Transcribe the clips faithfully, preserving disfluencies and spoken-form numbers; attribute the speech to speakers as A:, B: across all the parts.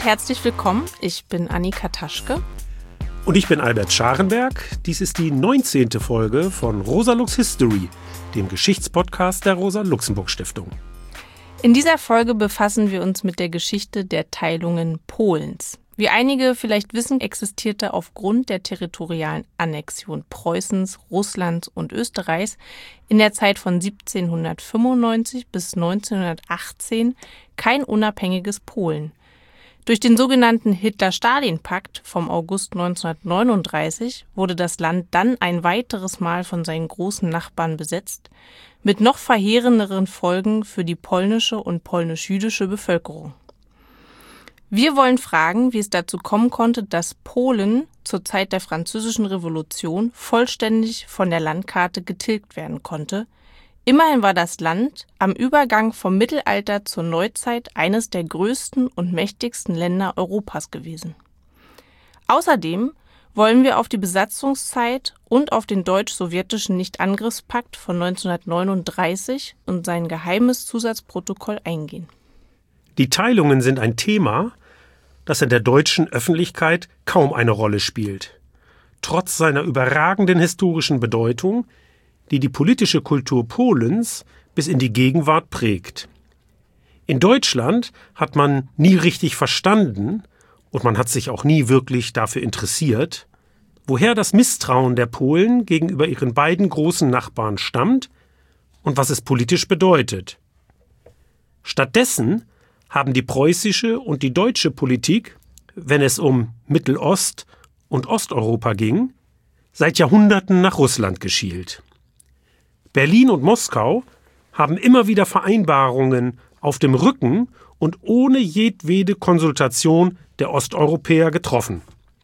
A: und herzlich willkommen. Ich bin Annika Taschke.
B: Und ich bin Albert Scharenberg. Dies ist die neunzehnte Folge von Rosa-Lux History, dem Geschichtspodcast der Rosa-Luxemburg-Stiftung.
A: In dieser Folge befassen wir uns mit der Geschichte der Teilungen Polens. Wie einige vielleicht wissen, existierte aufgrund der territorialen Annexion Preußens, Russlands und Österreichs in der Zeit von siebzehnhundertfünfundneunzig bis neunzehnhundertachtzehn kein unabhängiges Polen. Durch den sogenannten Hitler-Stalin-Pakt vom August neunzehnhundertneununddreißig wurde das Land dann ein weiteres Mal von seinen großen Nachbarn besetzt, mit noch verheerenderen Folgen für die polnische und polnisch-jüdische Bevölkerung. Wir wollen fragen, wie es dazu kommen konnte, dass Polen zur Zeit der Französischen Revolution vollständig von der Landkarte getilgt werden konnte. Immerhin war das Land am Übergang vom Mittelalter zur Neuzeit eines der größten und mächtigsten Länder Europas gewesen. Außerdem wollen wir auf die Besatzungszeit und auf den deutsch-sowjetischen Nichtangriffspakt von neunzehnhundertneununddreißig und sein geheimes Zusatzprotokoll eingehen.
B: Die Teilungen sind ein Thema, das in der deutschen Öffentlichkeit kaum eine Rolle spielt. Trotz seiner überragenden historischen Bedeutung, die die politische Kultur Polens bis in die Gegenwart prägt. In Deutschland hat man nie richtig verstanden, und man hat sich auch nie wirklich dafür interessiert, woher das Misstrauen der Polen gegenüber ihren beiden großen Nachbarn stammt und was es politisch bedeutet. Stattdessen haben die preußische und die deutsche Politik, wenn es um Mittelost- und Osteuropa ging, seit Jahrhunderten nach Russland geschielt. Berlin und Moskau haben immer wieder Vereinbarungen auf dem Rücken und ohne jedwede Konsultation der Osteuropäer getroffen.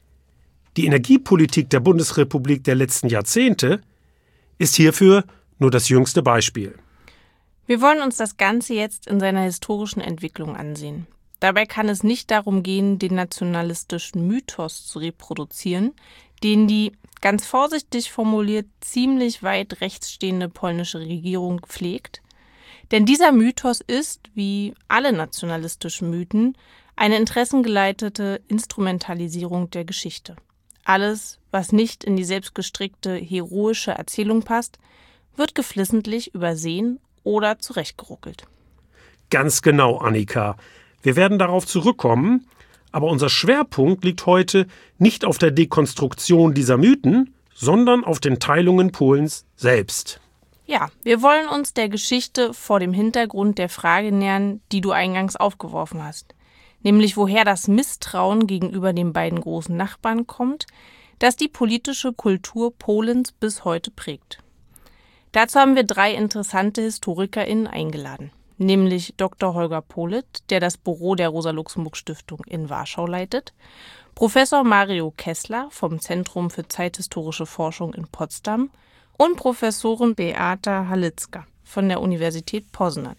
B: Die Energiepolitik der Bundesrepublik der letzten Jahrzehnte ist hierfür nur das jüngste Beispiel.
A: Wir wollen uns das Ganze jetzt in seiner historischen Entwicklung ansehen. Dabei kann es nicht darum gehen, den nationalistischen Mythos zu reproduzieren, den die, ganz vorsichtig formuliert, ziemlich weit rechts stehende polnische Regierung pflegt. Denn dieser Mythos ist, wie alle nationalistischen Mythen, eine interessengeleitete Instrumentalisierung der Geschichte. Alles, was nicht in die selbstgestrickte heroische Erzählung passt, wird geflissentlich übersehen oder zurechtgeruckelt.
B: Ganz genau, Annika. Wir werden darauf zurückkommen, aber unser Schwerpunkt liegt heute nicht auf der Dekonstruktion dieser Mythen, sondern auf den Teilungen Polens selbst.
A: Ja, wir wollen uns der Geschichte vor dem Hintergrund der Frage nähern, die du eingangs aufgeworfen hast. Nämlich woher das Misstrauen gegenüber den beiden großen Nachbarn kommt, das die politische Kultur Polens bis heute prägt. Dazu haben wir drei interessante HistorikerInnen eingeladen, nämlich Doktor Holger Polit, der das Büro der Rosa-Luxemburg-Stiftung in Warschau leitet, Professor Mario Kessler vom Zentrum für zeithistorische Forschung in Potsdam und Professorin Beata Halicka von der Universität Poznan.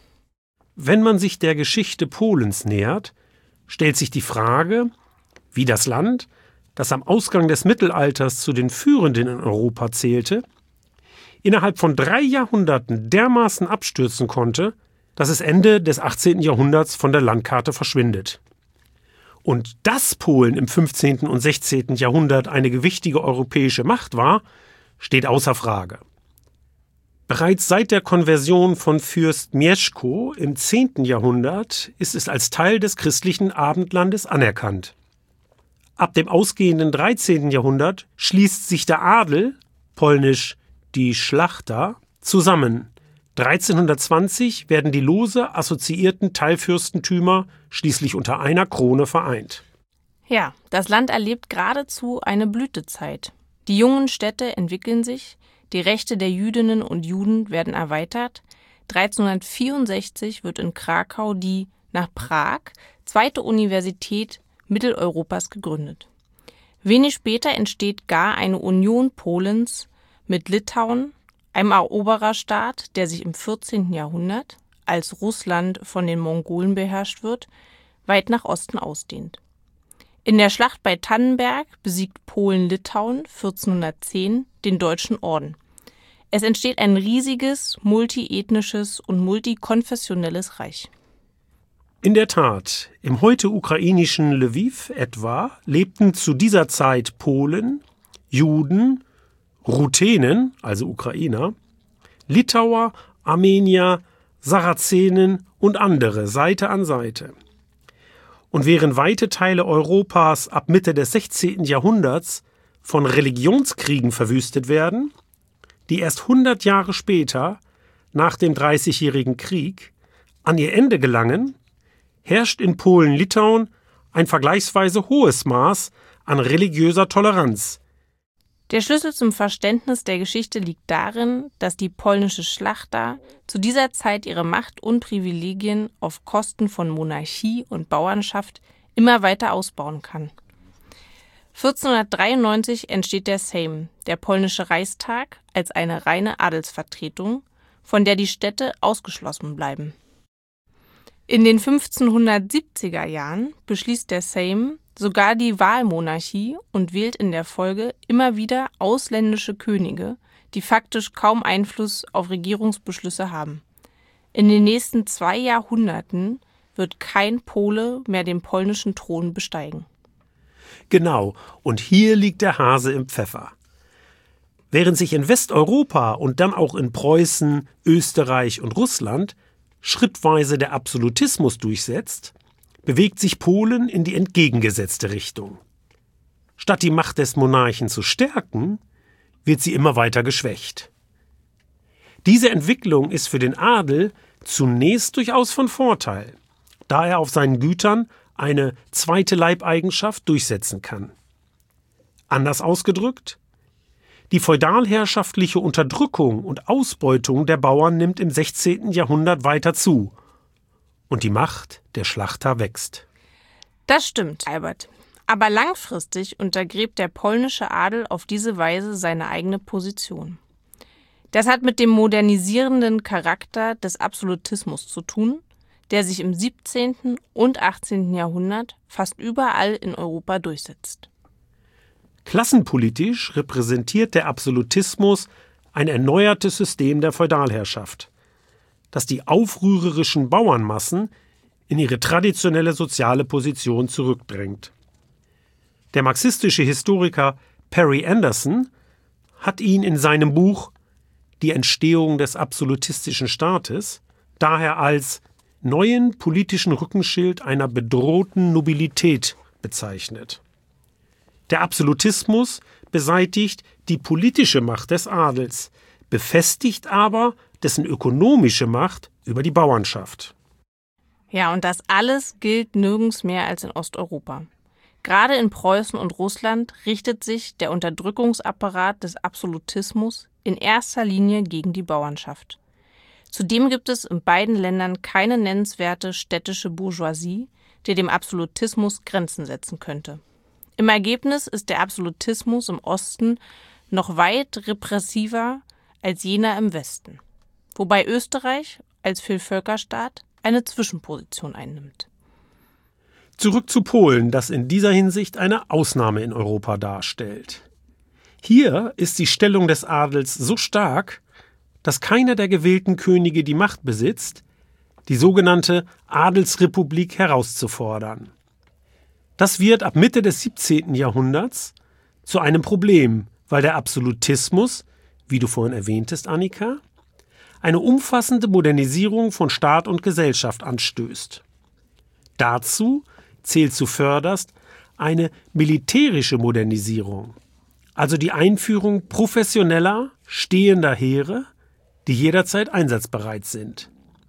B: Wenn man sich der Geschichte Polens nähert, stellt sich die Frage, wie das Land, das am Ausgang des Mittelalters zu den Führenden in Europa zählte, innerhalb von drei Jahrhunderten dermaßen abstürzen konnte, dass es Ende des achtzehnten Jahrhunderts von der Landkarte verschwindet. Und dass Polen im fünfzehnten und sechzehnten Jahrhundert eine gewichtige europäische Macht war, steht außer Frage. Bereits seit der Konversion von Fürst Mieszko im zehnten Jahrhundert ist es als Teil des christlichen Abendlandes anerkannt. Ab dem ausgehenden dreizehnten Jahrhundert schließt sich der Adel, polnisch die Szlachta, zusammen. dreizehnhundertzwanzig werden die lose assoziierten Teilfürstentümer schließlich unter einer Krone vereint.
A: Ja, das Land erlebt geradezu eine Blütezeit. Die jungen Städte entwickeln sich, die Rechte der Jüdinnen und Juden werden erweitert. dreizehnhundertvierundsechzig wird in Krakau die, nach Prag, zweite Universität Mitteleuropas gegründet. Wenig später entsteht gar eine Union Polens mit Litauen, einem Erobererstaat, der sich im vierzehnten Jahrhundert, als Russland von den Mongolen beherrscht wird, weit nach Osten ausdehnt. In der Schlacht bei Tannenberg besiegt Polen Litauen vierzehnhundertzehn den Deutschen Orden. Es entsteht ein riesiges, multiethnisches und multikonfessionelles Reich.
B: In der Tat, im heute ukrainischen Lwiw etwa lebten zu dieser Zeit Polen, Juden, Ruthenen, also Ukrainer, Litauer, Armenier, Sarazenen und andere Seite an Seite. Und während weite Teile Europas ab Mitte des sechzehnten Jahrhunderts von Religionskriegen verwüstet werden, die erst hundert Jahre später, nach dem Dreißigjährigen Krieg, an ihr Ende gelangen, herrscht in Polen-Litauen ein vergleichsweise hohes Maß an religiöser Toleranz.
A: Der Schlüssel zum Verständnis der Geschichte liegt darin, dass die polnische Szlachta zu dieser Zeit ihre Macht und Privilegien auf Kosten von Monarchie und Bauernschaft immer weiter ausbauen kann. vierzehnhundertdreiundneunzig entsteht der Sejm, der polnische Reichstag, als eine reine Adelsvertretung, von der die Städte ausgeschlossen bleiben. In den fünfzehnhundertsiebziger Jahren beschließt der Sejm sogar die Wahlmonarchie und wählt in der Folge immer wieder ausländische Könige, die faktisch kaum Einfluss auf Regierungsbeschlüsse haben. In den nächsten zwei Jahrhunderten wird kein Pole mehr den polnischen Thron besteigen.
B: Genau, und hier liegt der Hase im Pfeffer. Während sich in Westeuropa und dann auch in Preußen, Österreich und Russland schrittweise der Absolutismus durchsetzt, bewegt sich Polen in die entgegengesetzte Richtung. Statt die Macht des Monarchen zu stärken, wird sie immer weiter geschwächt. Diese Entwicklung ist für den Adel zunächst durchaus von Vorteil, da er auf seinen Gütern eine zweite Leibeigenschaft durchsetzen kann. Anders ausgedrückt: Die feudalherrschaftliche Unterdrückung und Ausbeutung der Bauern nimmt im sechzehnten Jahrhundert weiter zu und die Macht der Schlachter wächst.
A: Das stimmt, Albert. Aber langfristig untergräbt der polnische Adel auf diese Weise seine eigene Position. Das hat mit dem modernisierenden Charakter des Absolutismus zu tun, der sich im siebzehnten und achtzehnten Jahrhundert fast überall in Europa durchsetzt.
B: Klassenpolitisch repräsentiert der Absolutismus ein erneuertes System der Feudalherrschaft, das die aufrührerischen Bauernmassen in ihre traditionelle soziale Position zurückdrängt. Der marxistische Historiker Perry Anderson hat ihn in seinem Buch »Die Entstehung des absolutistischen Staates« daher als neuen politischen Rückenschild einer bedrohten Nobilität bezeichnet. Der Absolutismus beseitigt die politische Macht des Adels, befestigt aber dessen ökonomische Macht über die Bauernschaft.
A: Ja, und das alles gilt nirgends mehr als in Osteuropa. Gerade in Preußen und Russland richtet sich der Unterdrückungsapparat des Absolutismus in erster Linie gegen die Bauernschaft. Zudem gibt es in beiden Ländern keine nennenswerte städtische Bourgeoisie, die dem Absolutismus Grenzen setzen könnte. Im Ergebnis ist der Absolutismus im Osten noch weit repressiver als jener im Westen, wobei Österreich als Vielvölkerstaat eine Zwischenposition einnimmt.
B: Zurück zu Polen, das in dieser Hinsicht eine Ausnahme in Europa darstellt. Hier ist die Stellung des Adels so stark, dass keiner der gewählten Könige die Macht besitzt, die sogenannte Adelsrepublik herauszufordern. Das wird ab Mitte des siebzehnten Jahrhunderts zu einem Problem, weil der Absolutismus, wie du vorhin erwähntest, Annika, eine umfassende Modernisierung von Staat und Gesellschaft anstößt. Dazu zählt zuvörderst eine militärische Modernisierung, also die Einführung professioneller, stehender Heere, die jederzeit einsatzbereit sind.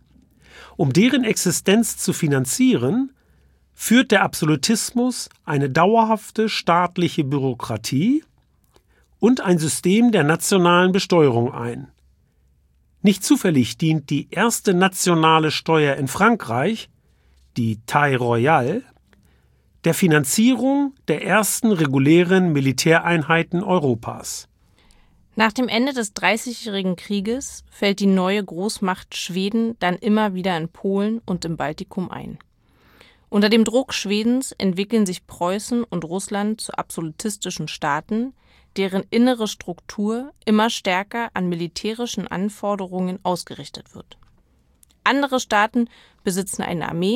B: Um deren Existenz zu finanzieren, führt der Absolutismus eine dauerhafte staatliche Bürokratie und ein System der nationalen Besteuerung ein. Nicht zufällig dient die erste nationale Steuer in Frankreich, die Taille Royale, der Finanzierung der ersten regulären Militäreinheiten Europas.
A: Nach dem Ende des Dreißigjährigen Krieges fällt die neue Großmacht Schweden dann immer wieder in Polen und im Baltikum ein. Unter dem Druck Schwedens entwickeln sich Preußen und Russland zu absolutistischen Staaten, deren innere Struktur immer stärker an militärischen Anforderungen ausgerichtet wird. Andere Staaten besitzen eine Armee,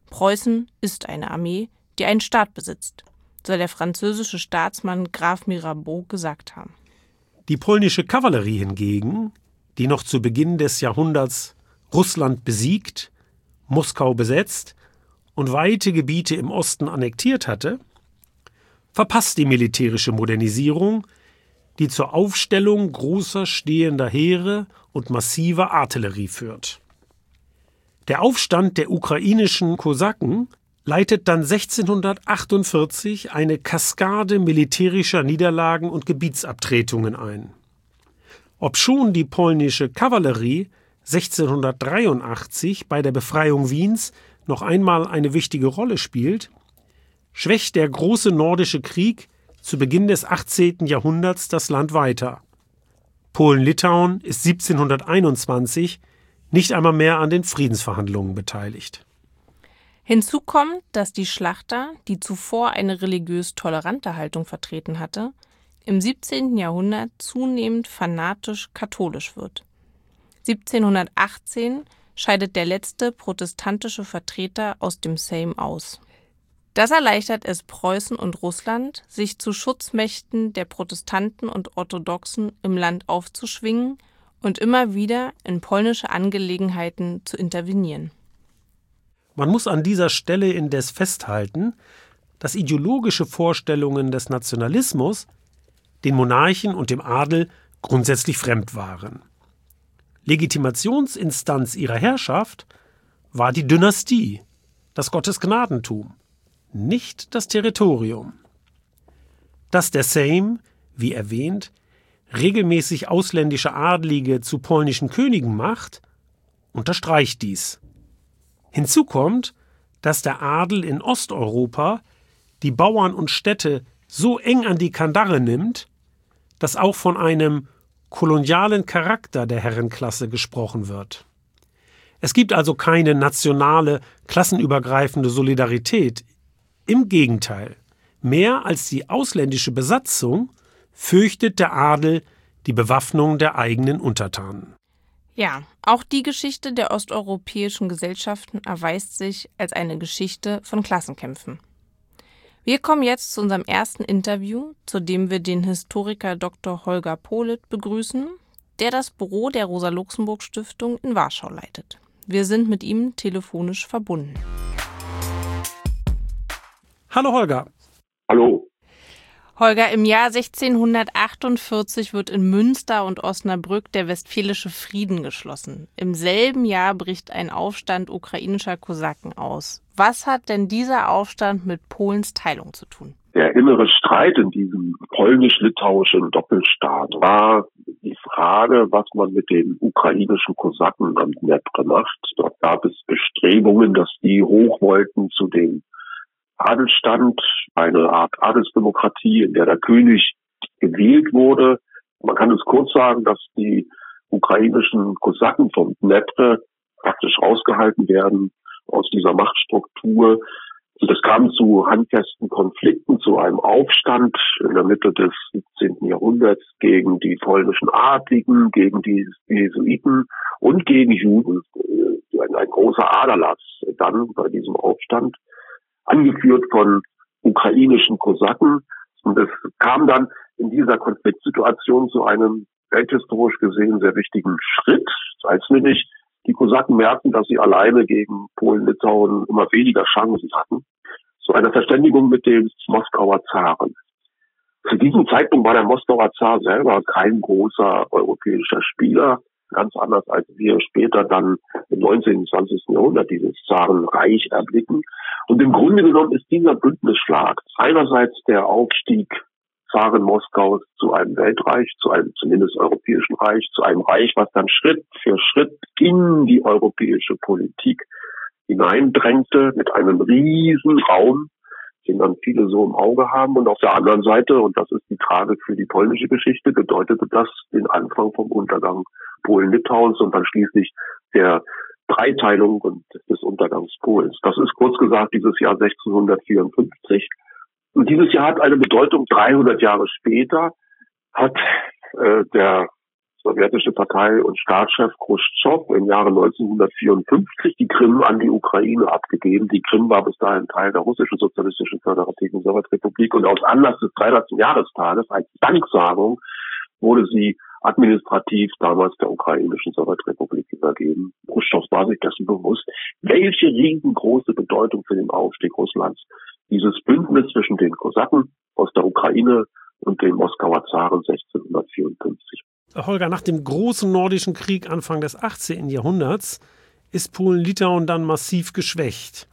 A: Preußen ist eine Armee, die einen Staat besitzt, soll der französische Staatsmann Graf Mirabeau gesagt haben.
B: Die polnische Kavallerie hingegen, die noch zu Beginn des Jahrhunderts Russland besiegt, Moskau besetzt und weite Gebiete im Osten annektiert hatte, verpasst die militärische Modernisierung, die zur Aufstellung großer stehender Heere und massiver Artillerie führt. Der Aufstand der ukrainischen Kosaken leitet dann sechzehnhundertachtundvierzig eine Kaskade militärischer Niederlagen und Gebietsabtretungen ein. Obschon die polnische Kavallerie sechzehnhundertdreiundachtzig bei der Befreiung Wiens noch einmal eine wichtige Rolle spielt, schwächt der große Nordische Krieg zu Beginn des achtzehnten Jahrhunderts das Land weiter. Polen-Litauen ist siebzehnhunderteinundzwanzig nicht einmal mehr an den Friedensverhandlungen beteiligt.
A: Hinzu kommt, dass die Schlachter, die zuvor eine religiös tolerante Haltung vertreten hatte, im siebzehnten Jahrhundert zunehmend fanatisch katholisch wird. siebzehnhundertachtzehn scheidet der letzte protestantische Vertreter aus dem Sejm aus. Das erleichtert es Preußen und Russland, sich zu Schutzmächten der Protestanten und Orthodoxen im Land aufzuschwingen und immer wieder in polnische Angelegenheiten zu intervenieren.
B: Man muss an dieser Stelle indes festhalten, dass ideologische Vorstellungen des Nationalismus den Monarchen und dem Adel grundsätzlich fremd waren. Legitimationsinstanz ihrer Herrschaft war die Dynastie, das Gottesgnadentum, nicht das Territorium. Dass der Sejm, wie erwähnt, regelmäßig ausländische Adlige zu polnischen Königen macht, unterstreicht dies. Hinzu kommt, dass der Adel in Osteuropa die Bauern und Städte so eng an die Kandare nimmt, dass auch von einem kolonialen Charakter der Herrenklasse gesprochen wird. Es gibt also keine nationale, klassenübergreifende Solidarität. Im Gegenteil, mehr als die ausländische Besatzung fürchtet der Adel die Bewaffnung der eigenen Untertanen.
A: Ja, auch die Geschichte der osteuropäischen Gesellschaften erweist sich als eine Geschichte von Klassenkämpfen. Wir kommen jetzt zu unserem ersten Interview, zu dem wir den Historiker Doktor Holger Polit begrüßen, der das Büro der Rosa-Luxemburg-Stiftung in Warschau leitet. Wir sind mit ihm telefonisch verbunden.
B: Hallo Holger.
C: Hallo.
A: Holger, im Jahr sechzehnhundertachtundvierzig wird in Münster und Osnabrück der Westfälische Frieden geschlossen. Im selben Jahr bricht ein Aufstand ukrainischer Kosaken aus. Was hat denn dieser Aufstand mit Polens Teilung zu tun?
C: Der innere Streit in diesem polnisch-litauischen Doppelstaat war die Frage, was man mit den ukrainischen Kosaken am Dnepr macht. Dort gab es Bestrebungen, dass die hoch wollten zu dem Adelsstand, eine Art Adelsdemokratie, in der der König gewählt wurde. Man kann es kurz sagen, dass die ukrainischen Kosaken vom Dnepr praktisch rausgehalten werden aus dieser Machtstruktur. Und es kam zu handfesten Konflikten, zu einem Aufstand in der Mitte des siebzehnten Jahrhunderts gegen die polnischen Adligen, gegen die Jesuiten und gegen Juden. Ein, ein großer Aderlass dann bei diesem Aufstand, angeführt von ukrainischen Kosaken. Und es kam dann in dieser Konfliktsituation zu einem welthistorisch gesehen sehr wichtigen Schritt, als nämlich die Kosaken merkten, dass sie alleine gegen Polen-Litauen immer weniger Chancen hatten, zu einer Verständigung mit dem Moskauer Zaren. Zu diesem Zeitpunkt war der Moskauer Zar selber kein großer europäischer Spieler, ganz anders als wir später dann im neunzehnten und zwanzigsten Jahrhundert dieses Zarenreich erblicken. Und im Grunde genommen ist dieser Bündnisschlag einerseits der Aufstieg Zaren Moskaus zu einem Weltreich, zu einem zumindest europäischen Reich, zu einem Reich, was dann Schritt für Schritt in die europäische Politik hineindrängte, mit einem riesen Raum, den dann viele so im Auge haben. Und auf der anderen Seite, und das ist die Tragik für die polnische Geschichte, bedeutete das den Anfang vom Untergang Polen-Litauens und dann schließlich der Dreiteilung und des Untergangs Polens. Das ist kurz gesagt dieses Jahr sechzehnhundertvierundfünfzig. Und dieses Jahr hat eine Bedeutung. dreihundert Jahre später hat äh, der sowjetische Partei- und Staatschef Chruschtschow im Jahre neunzehnhundertvierundfünfzig die Krim an die Ukraine abgegeben. Die Krim war bis dahin Teil der russischen sozialistischen föderativen Sowjetrepublik und aus Anlass des dreihundertsten Jahrestages als Danksagung wurde sie administrativ damals der ukrainischen Sowjetrepublik übergeben. Chruschtschow war sich dessen bewusst, welche riesengroße Bedeutung für den Aufstieg Russlands dieses Bündnis zwischen den Kosaken aus der Ukraine und den Moskauer Zaren sechzehnhundertvierundfünfzig.
B: Holger, nach dem großen nordischen Krieg Anfang des achtzehnten Jahrhunderts ist Polen-Litauen dann massiv geschwächt.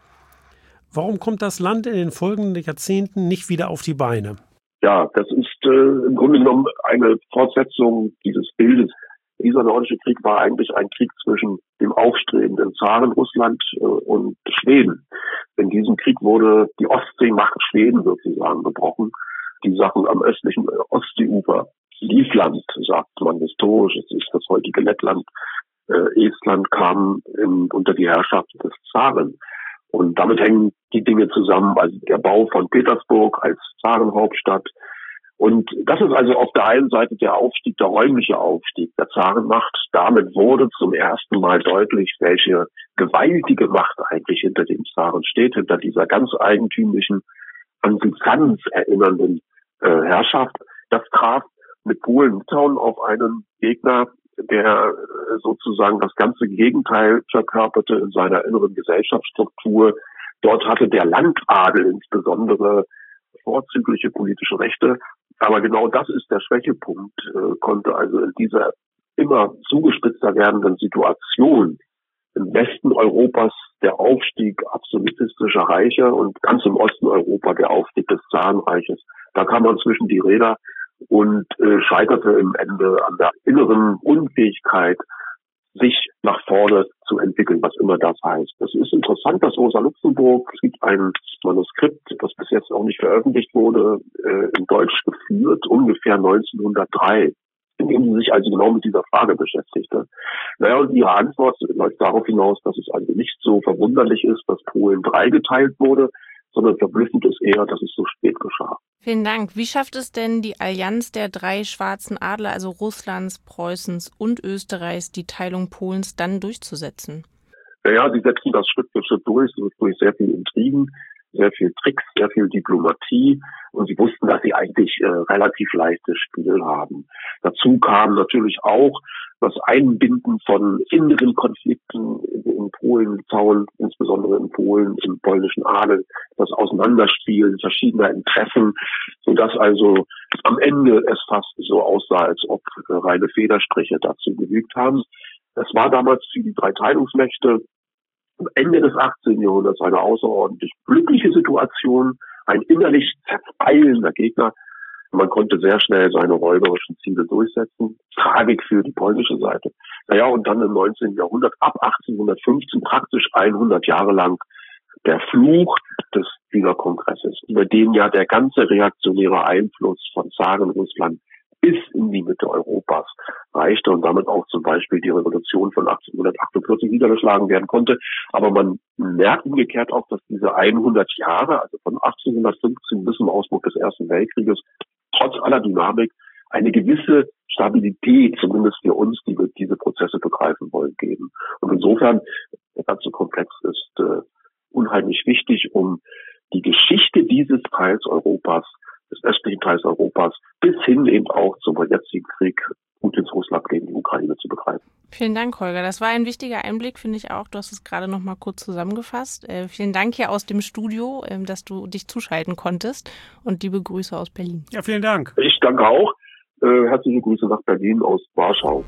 B: Warum kommt das Land in den folgenden Jahrzehnten nicht wieder auf die Beine?
C: Ja, das ist äh, im Grunde genommen eine Fortsetzung dieses Bildes. Dieser nordische Krieg war eigentlich ein Krieg zwischen dem aufstrebenden Zarenrussland äh, und Schweden. In diesem Krieg wurde die Ostseemacht Schweden sozusagen gebrochen. Die Sachen am östlichen Ostseeufer, Livland, sagt man historisch, es ist das heutige Lettland, äh, Estland, kam in, unter die Herrschaft des Zaren. Und damit hängen die Dinge zusammen, also der Bau von Petersburg als Zarenhauptstadt. Und das ist also auf der einen Seite der Aufstieg, der räumliche Aufstieg der Zarenmacht. Damit wurde zum ersten Mal deutlich, welche gewaltige Macht eigentlich hinter dem Zaren steht, hinter dieser ganz eigentümlichen, an Byzanz erinnernden äh, Herrschaft. Das traf mit Polen-Litauen auf einen Gegner, der sozusagen das ganze Gegenteil verkörperte in seiner inneren Gesellschaftsstruktur. Dort hatte der Landadel insbesondere vorzügliche politische Rechte. Aber genau das ist der Schwächepunkt, äh, konnte also in dieser immer zugespitzter werdenden Situation im Westen Europas der Aufstieg absolutistischer Reiche und ganz im Osten Europa der Aufstieg des Zarenreiches. Da kam man zwischen die Räder und äh, scheiterte im Ende an der inneren Unfähigkeit, sich nach vorne zu entwickeln, was immer das heißt. Es ist interessant, dass Rosa Luxemburg, es gibt ein Manuskript, das bis jetzt auch nicht veröffentlicht wurde, äh, in Deutsch geführt, ungefähr neunzehnhundertdrei, in dem sie sich also genau mit dieser Frage beschäftigte. Naja, und ihre Antwort läuft darauf hinaus, dass es also nicht so verwunderlich ist, dass Polen dreigeteilt wurde, sondern verblüffend ist eher, dass es so spät geschah.
A: Vielen Dank. Wie schafft es denn die Allianz der drei schwarzen Adler, also Russlands, Preußens und Österreichs, die Teilung Polens dann durchzusetzen?
C: Naja, sie setzen das Schritt für Schritt durch, durch sehr viel Intrigen, sehr viel Tricks, sehr viel Diplomatie. Und sie wussten, dass sie eigentlich äh, relativ leichtes Spiel haben. Dazu kam natürlich auch das Einbinden von inneren Konflikten in, in Polen, Litauen, insbesondere in Polen, im polnischen Adel, das Auseinanderspielen verschiedener Interessen, sodass also am Ende es fast so aussah, als ob äh, reine Federstriche dazu genügt haben. Es war damals für die drei Teilungsmächte am Ende des achtzehnten Jahrhunderts eine außerordentlich glückliche Situation, ein innerlich zerfeilender Gegner. Man konnte sehr schnell seine räuberischen Ziele durchsetzen. Tragik für die polnische Seite. Naja, und dann im neunzehnten Jahrhundert, ab achtzehnhundertfünfzehn, praktisch hundert Jahre lang der Fluch des Wiener Kongresses, über den ja der ganze reaktionäre Einfluss von Zarenrussland bis in die Mitte Europas reichte und damit auch zum Beispiel die Revolution von achtzehnhundertachtundvierzig niedergeschlagen werden konnte. Aber man merkt umgekehrt auch, dass diese hundert Jahre, also von achtzehnhundertfünfzehn bis zum Ausbruch des Ersten Weltkrieges, trotz aller Dynamik eine gewisse Stabilität, zumindest für uns, die wir diese Prozesse begreifen wollen, geben. Und insofern, der ganze Komplex ist äh, unheimlich wichtig, um die Geschichte dieses Teils Europas, des östlichen Teils Europas, bis hin eben auch zum jetzigen Krieg Putins Russland gegen die Ukraine zu begreifen.
A: Vielen Dank, Holger. Das war ein wichtiger Einblick, finde ich auch. Du hast es gerade noch mal kurz zusammengefasst. Äh, vielen Dank hier aus dem Studio, äh, dass du dich zuschalten konntest. Und liebe Grüße aus Berlin.
B: Ja, vielen Dank.
C: Ich danke auch. Äh, herzliche Grüße nach Berlin aus Warschau.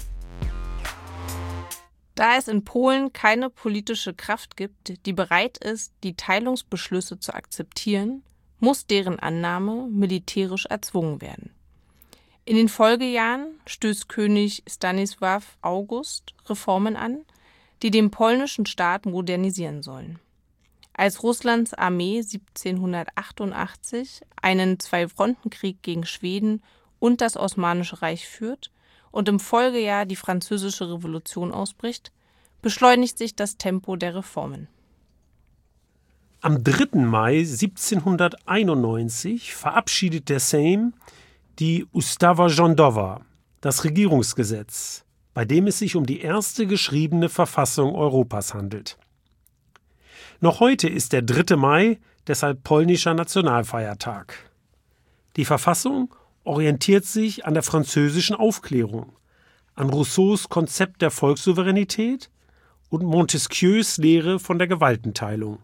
A: Da es in Polen keine politische Kraft gibt, die bereit ist, die Teilungsbeschlüsse zu akzeptieren, muss deren Annahme militärisch erzwungen werden. In den Folgejahren stößt König Stanisław August Reformen an, die den polnischen Staat modernisieren sollen. Als Russlands Armee siebzehnhundertachtundachtzig einen Zwei-Fronten-Krieg gegen Schweden und das Osmanische Reich führt und im Folgejahr die Französische Revolution ausbricht, beschleunigt sich das Tempo der Reformen.
B: Am dritten Mai siebzehnhunderteinundneunzig verabschiedet der Sejm die Ustawa Rządowa, das Regierungsgesetz, bei dem es sich um die erste geschriebene Verfassung Europas handelt. Noch heute ist der dritte Mai deshalb polnischer Nationalfeiertag. Die Verfassung orientiert sich an der französischen Aufklärung, an Rousseaus Konzept der Volkssouveränität und Montesquieus Lehre von der Gewaltenteilung.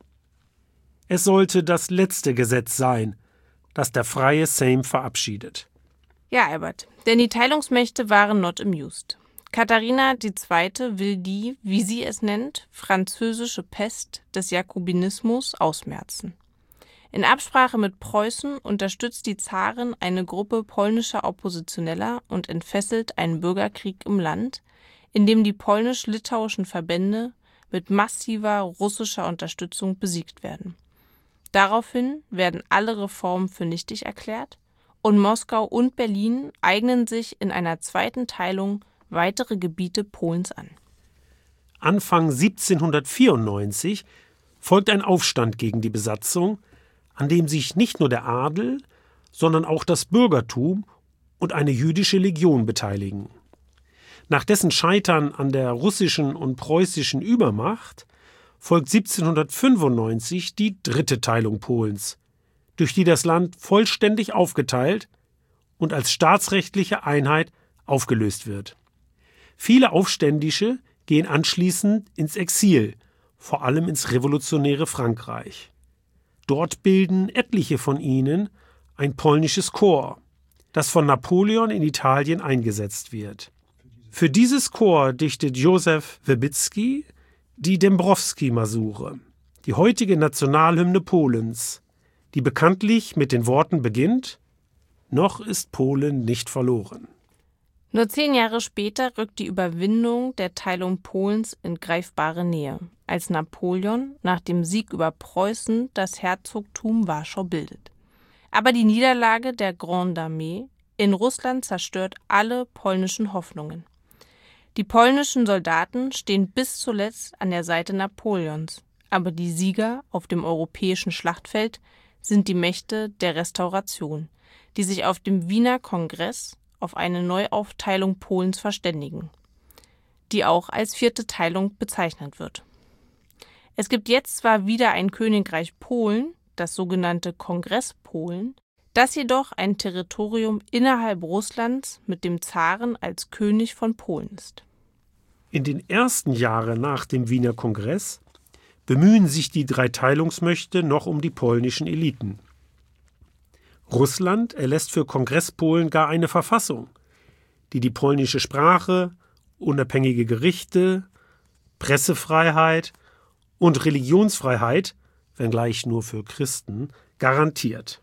B: Es sollte das letzte Gesetz sein, das der freie Sejm verabschiedet.
A: Ja, Albert, denn die Teilungsmächte waren not amused. Katharina die Zweite will die, wie sie es nennt, französische Pest des Jakobinismus ausmerzen. In Absprache mit Preußen unterstützt die Zarin eine Gruppe polnischer Oppositioneller und entfesselt einen Bürgerkrieg im Land, in dem die polnisch-litauischen Verbände mit massiver russischer Unterstützung besiegt werden. Daraufhin werden alle Reformen für nichtig erklärt und Moskau und Berlin eignen sich in einer zweiten Teilung weitere Gebiete Polens an.
B: Anfang siebzehnhundertvierundneunzig folgt ein Aufstand gegen die Besatzung, an dem sich nicht nur der Adel, sondern auch das Bürgertum und eine jüdische Legion beteiligen. Nach dessen Scheitern an der russischen und preußischen Übermacht folgt siebzehnhundertfünfundneunzig die dritte Teilung Polens, durch die das Land vollständig aufgeteilt und als staatsrechtliche Einheit aufgelöst wird. Viele Aufständische gehen anschließend ins Exil, vor allem ins revolutionäre Frankreich. Dort bilden etliche von ihnen ein polnisches Korps, das von Napoleon in Italien eingesetzt wird. Für dieses Korps dichtet Józef Wybicki die Dębowski-Masure, die heutige Nationalhymne Polens, die bekanntlich mit den Worten beginnt: Noch ist Polen nicht verloren.
A: Nur zehn Jahre später rückt die Überwindung der Teilung Polens in greifbare Nähe, als Napoleon nach dem Sieg über Preußen das Herzogtum Warschau bildet. Aber die Niederlage der Grande Armee in Russland zerstört alle polnischen Hoffnungen. Die polnischen Soldaten stehen bis zuletzt an der Seite Napoleons, aber die Sieger auf dem europäischen Schlachtfeld sind die Mächte der Restauration, die sich auf dem Wiener Kongress auf eine Neuaufteilung Polens verständigen, die auch als vierte Teilung bezeichnet wird. Es gibt jetzt zwar wieder ein Königreich Polen, das sogenannte Kongress Polen, das jedoch ein Territorium innerhalb Russlands mit dem Zaren als König von Polen ist.
B: In den ersten Jahren nach dem Wiener Kongress bemühen sich die drei Teilungsmächte noch um die polnischen Eliten. Russland erlässt für Kongresspolen gar eine Verfassung, die die polnische Sprache, unabhängige Gerichte, Pressefreiheit und Religionsfreiheit, wenngleich nur für Christen, garantiert.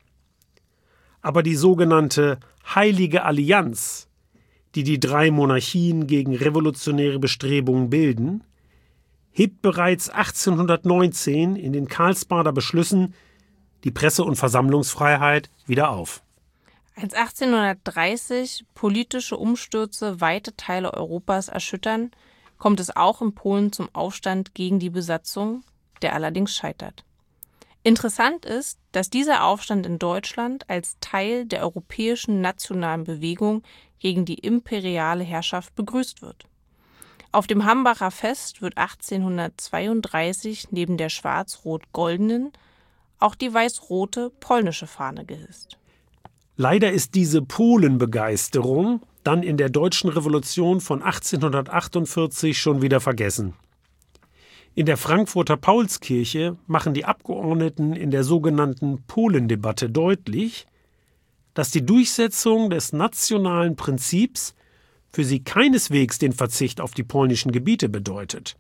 B: Aber die sogenannte Heilige Allianz, die die drei Monarchien gegen revolutionäre Bestrebungen bilden, hebt bereits achtzehnhundertneunzehn in den Karlsbader Beschlüssen die Presse- und Versammlungsfreiheit wieder auf.
A: Als achtzehnhundertdreißig politische Umstürze weite Teile Europas erschüttern, kommt es auch in Polen zum Aufstand gegen die Besatzung, der allerdings scheitert. Interessant ist, dass dieser Aufstand in Deutschland als Teil der europäischen nationalen Bewegung gegen die imperiale Herrschaft begrüßt wird. Auf dem Hambacher Fest wird achtzehnhundertzweiunddreißig neben der schwarz-rot-goldenen auch die weiß-rote polnische Fahne gehisst.
B: Leider ist diese Polenbegeisterung dann in der Deutschen Revolution von achtzehnhundertachtundvierzig schon wieder vergessen. In der Frankfurter Paulskirche machen die Abgeordneten in der sogenannten Polendebatte deutlich, dass die Durchsetzung des nationalen Prinzips für sie keineswegs den Verzicht auf die polnischen Gebiete bedeutet.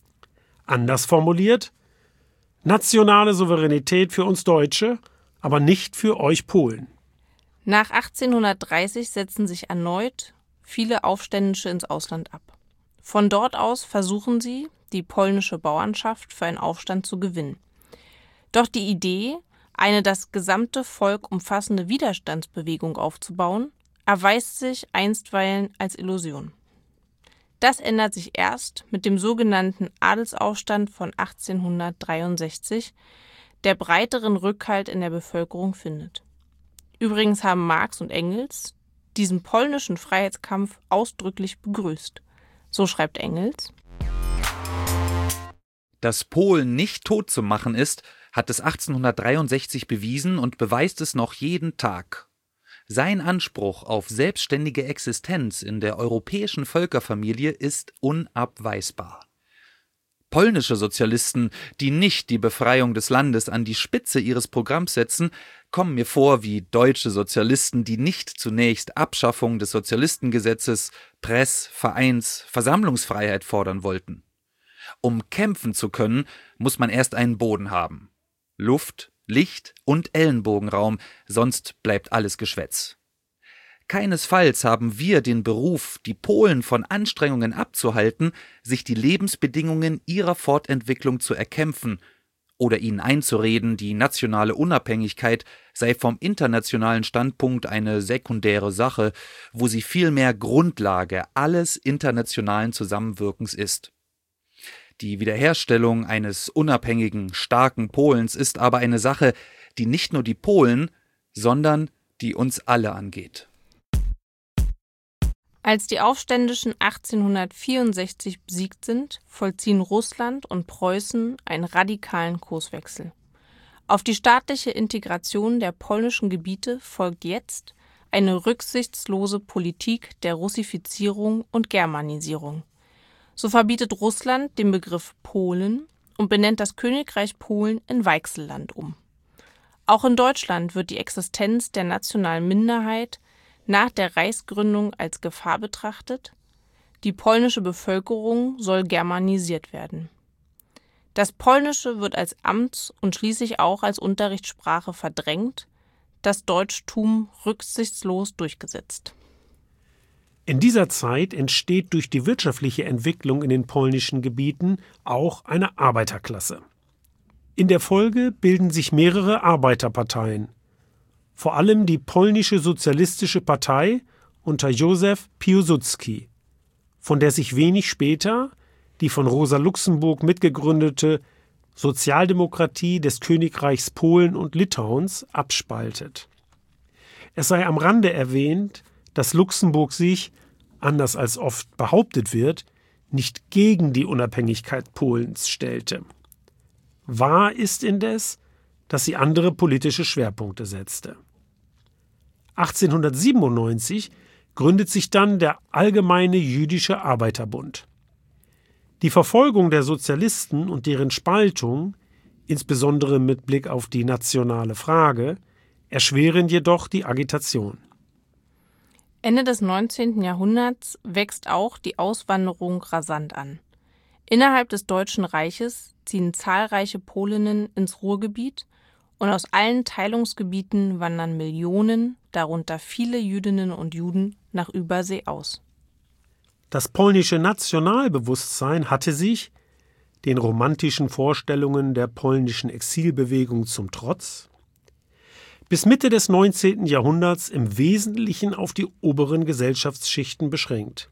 B: Anders formuliert: Nationale Souveränität für uns Deutsche, aber nicht für euch Polen.
A: Nach achtzehnhundertdreißig setzen sich erneut viele Aufständische ins Ausland ab. Von dort aus versuchen sie, die polnische Bauernschaft für einen Aufstand zu gewinnen. Doch die Idee, eine das gesamte Volk umfassende Widerstandsbewegung aufzubauen, erweist sich einstweilen als Illusion. Das ändert sich erst mit dem sogenannten Adelsaufstand von achtzehnhundertdreiundsechzig, der breiteren Rückhalt in der Bevölkerung findet. Übrigens haben Marx und Engels, diesen polnischen Freiheitskampf ausdrücklich begrüßt. So schreibt Engels:
D: Dass Polen nicht tot zu machen ist, hat es achtzehnhundertdreiundsechzig bewiesen und beweist es noch jeden Tag. Sein Anspruch auf selbstständige Existenz in der europäischen Völkerfamilie ist unabweisbar. Polnische Sozialisten, die nicht die Befreiung des Landes an die Spitze ihres Programms setzen, kommen mir vor wie deutsche Sozialisten, die nicht zunächst Abschaffung des Sozialistengesetzes, Press-, Vereins-, Versammlungsfreiheit fordern wollten. Um kämpfen zu können, muss man erst einen Boden haben. Luft, Licht und Ellenbogenraum, sonst bleibt alles Geschwätz. Keinesfalls haben wir den Beruf, die Polen von Anstrengungen abzuhalten, sich die Lebensbedingungen ihrer Fortentwicklung zu erkämpfen oder ihnen einzureden, die nationale Unabhängigkeit sei vom internationalen Standpunkt eine sekundäre Sache, wo sie vielmehr Grundlage alles internationalen Zusammenwirkens ist. Die Wiederherstellung eines unabhängigen, starken Polens ist aber eine Sache, die nicht nur die Polen, sondern die uns alle angeht.
A: Als die Aufständischen achtzehnhundertvierundsechzig besiegt sind, vollziehen Russland und Preußen einen radikalen Kurswechsel. Auf die staatliche Integration der polnischen Gebiete folgt jetzt eine rücksichtslose Politik der Russifizierung und Germanisierung. So verbietet Russland den Begriff Polen und benennt das Königreich Polen in Weichselland um. Auch in Deutschland wird die Existenz der nationalen Minderheit nach der Reichsgründung als Gefahr betrachtet. Die polnische Bevölkerung soll germanisiert werden. Das Polnische wird als Amts- und schließlich auch als Unterrichtssprache verdrängt, das Deutschtum rücksichtslos durchgesetzt.
B: In dieser Zeit entsteht durch die wirtschaftliche Entwicklung in den polnischen Gebieten auch eine Arbeiterklasse. In der Folge bilden sich mehrere Arbeiterparteien. Vor allem die Polnische Sozialistische Partei unter Józef Piłsudski, von der sich wenig später die von Rosa Luxemburg mitgegründete Sozialdemokratie des Königreichs Polen und Litauens abspaltet. Es sei am Rande erwähnt, dass Luxemburg sich, anders als oft behauptet wird, nicht gegen die Unabhängigkeit Polens stellte. Wahr ist indes, dass sie andere politische Schwerpunkte setzte. achtzehnhundertsiebenundneunzig gründet sich dann der Allgemeine Jüdische Arbeiterbund. Die Verfolgung der Sozialisten und deren Spaltung, insbesondere mit Blick auf die nationale Frage, erschweren jedoch die Agitation.
A: Ende des neunzehnten Jahrhunderts wächst auch die Auswanderung rasant an. Innerhalb des Deutschen Reiches ziehen zahlreiche Polinnen ins Ruhrgebiet und aus allen Teilungsgebieten wandern Millionen, darunter viele Jüdinnen und Juden, nach Übersee aus.
B: Das polnische Nationalbewusstsein hatte sich, den romantischen Vorstellungen der polnischen Exilbewegung zum Trotz, bis Mitte des neunzehnten Jahrhunderts im Wesentlichen auf die oberen Gesellschaftsschichten beschränkt.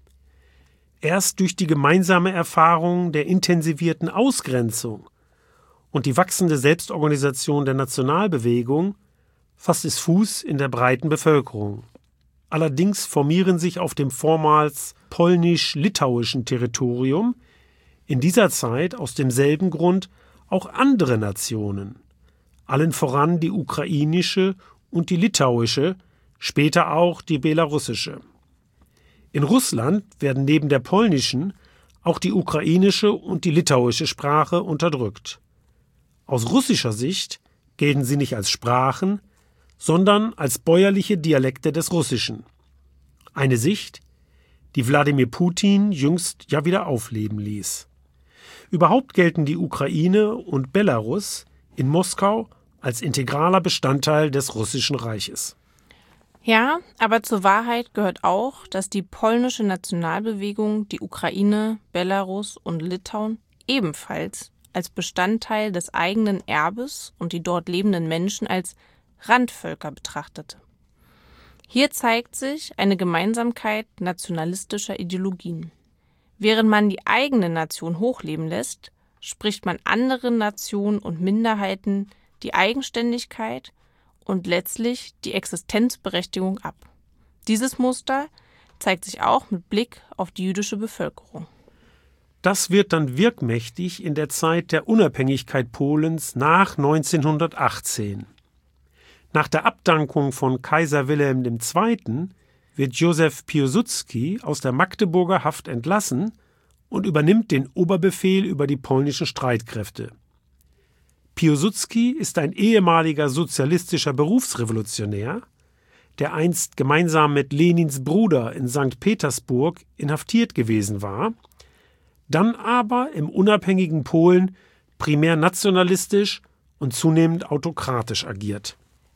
B: Erst durch die gemeinsame Erfahrung der intensivierten Ausgrenzung und die wachsende Selbstorganisation der Nationalbewegung fasst es Fuß in der breiten Bevölkerung. Allerdings formieren sich auf dem vormals polnisch-litauischen Territorium in dieser Zeit aus demselben Grund auch andere Nationen, allen voran die ukrainische und die litauische, später auch die belarussische. In Russland werden neben der polnischen auch die ukrainische und die litauische Sprache unterdrückt. Aus russischer Sicht gelten sie nicht als Sprachen, sondern als bäuerliche Dialekte des Russischen. Eine Sicht, die Wladimir Putin jüngst ja wieder aufleben ließ. Überhaupt gelten die Ukraine und Belarus in Moskau als integraler Bestandteil des Russischen Reiches.
A: Ja, aber zur Wahrheit gehört auch, dass die polnische Nationalbewegung die Ukraine, Belarus und Litauen ebenfalls als Bestandteil des eigenen Erbes und die dort lebenden Menschen als Randvölker betrachtete. Hier zeigt sich eine Gemeinsamkeit nationalistischer Ideologien. Während man die eigene Nation hochleben lässt, spricht man anderen Nationen und Minderheiten die Eigenständigkeit und letztlich die Existenzberechtigung ab. Dieses Muster zeigt sich auch mit Blick auf die jüdische Bevölkerung.
B: Das wird dann wirkmächtig in der Zeit der Unabhängigkeit Polens nach neunzehnhundertachtzehn. Nach der Abdankung von Kaiser Wilhelm der Zweite. wird Józef Piłsudski aus der Magdeburger Haft entlassen und übernimmt den Oberbefehl über die polnischen Streitkräfte. Piłsudski ist ein ehemaliger sozialistischer Berufsrevolutionär, der einst gemeinsam mit Lenins Bruder in Sankt Petersburg inhaftiert gewesen war, dann aber im unabhängigen Polen primär nationalistisch und zunehmend autokratisch agiert.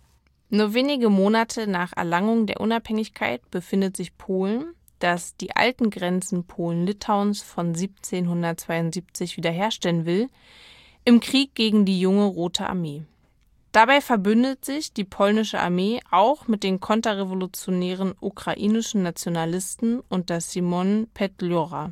A: Nur wenige Monate nach Erlangung der Unabhängigkeit befindet sich Polen, das die alten Grenzen Polen-Litauens von siebzehnhundertzweiundsiebzig wiederherstellen will, im Krieg gegen die junge Rote Armee. Dabei verbündet sich die polnische Armee auch mit den konterrevolutionären ukrainischen Nationalisten unter Szymon Petliura.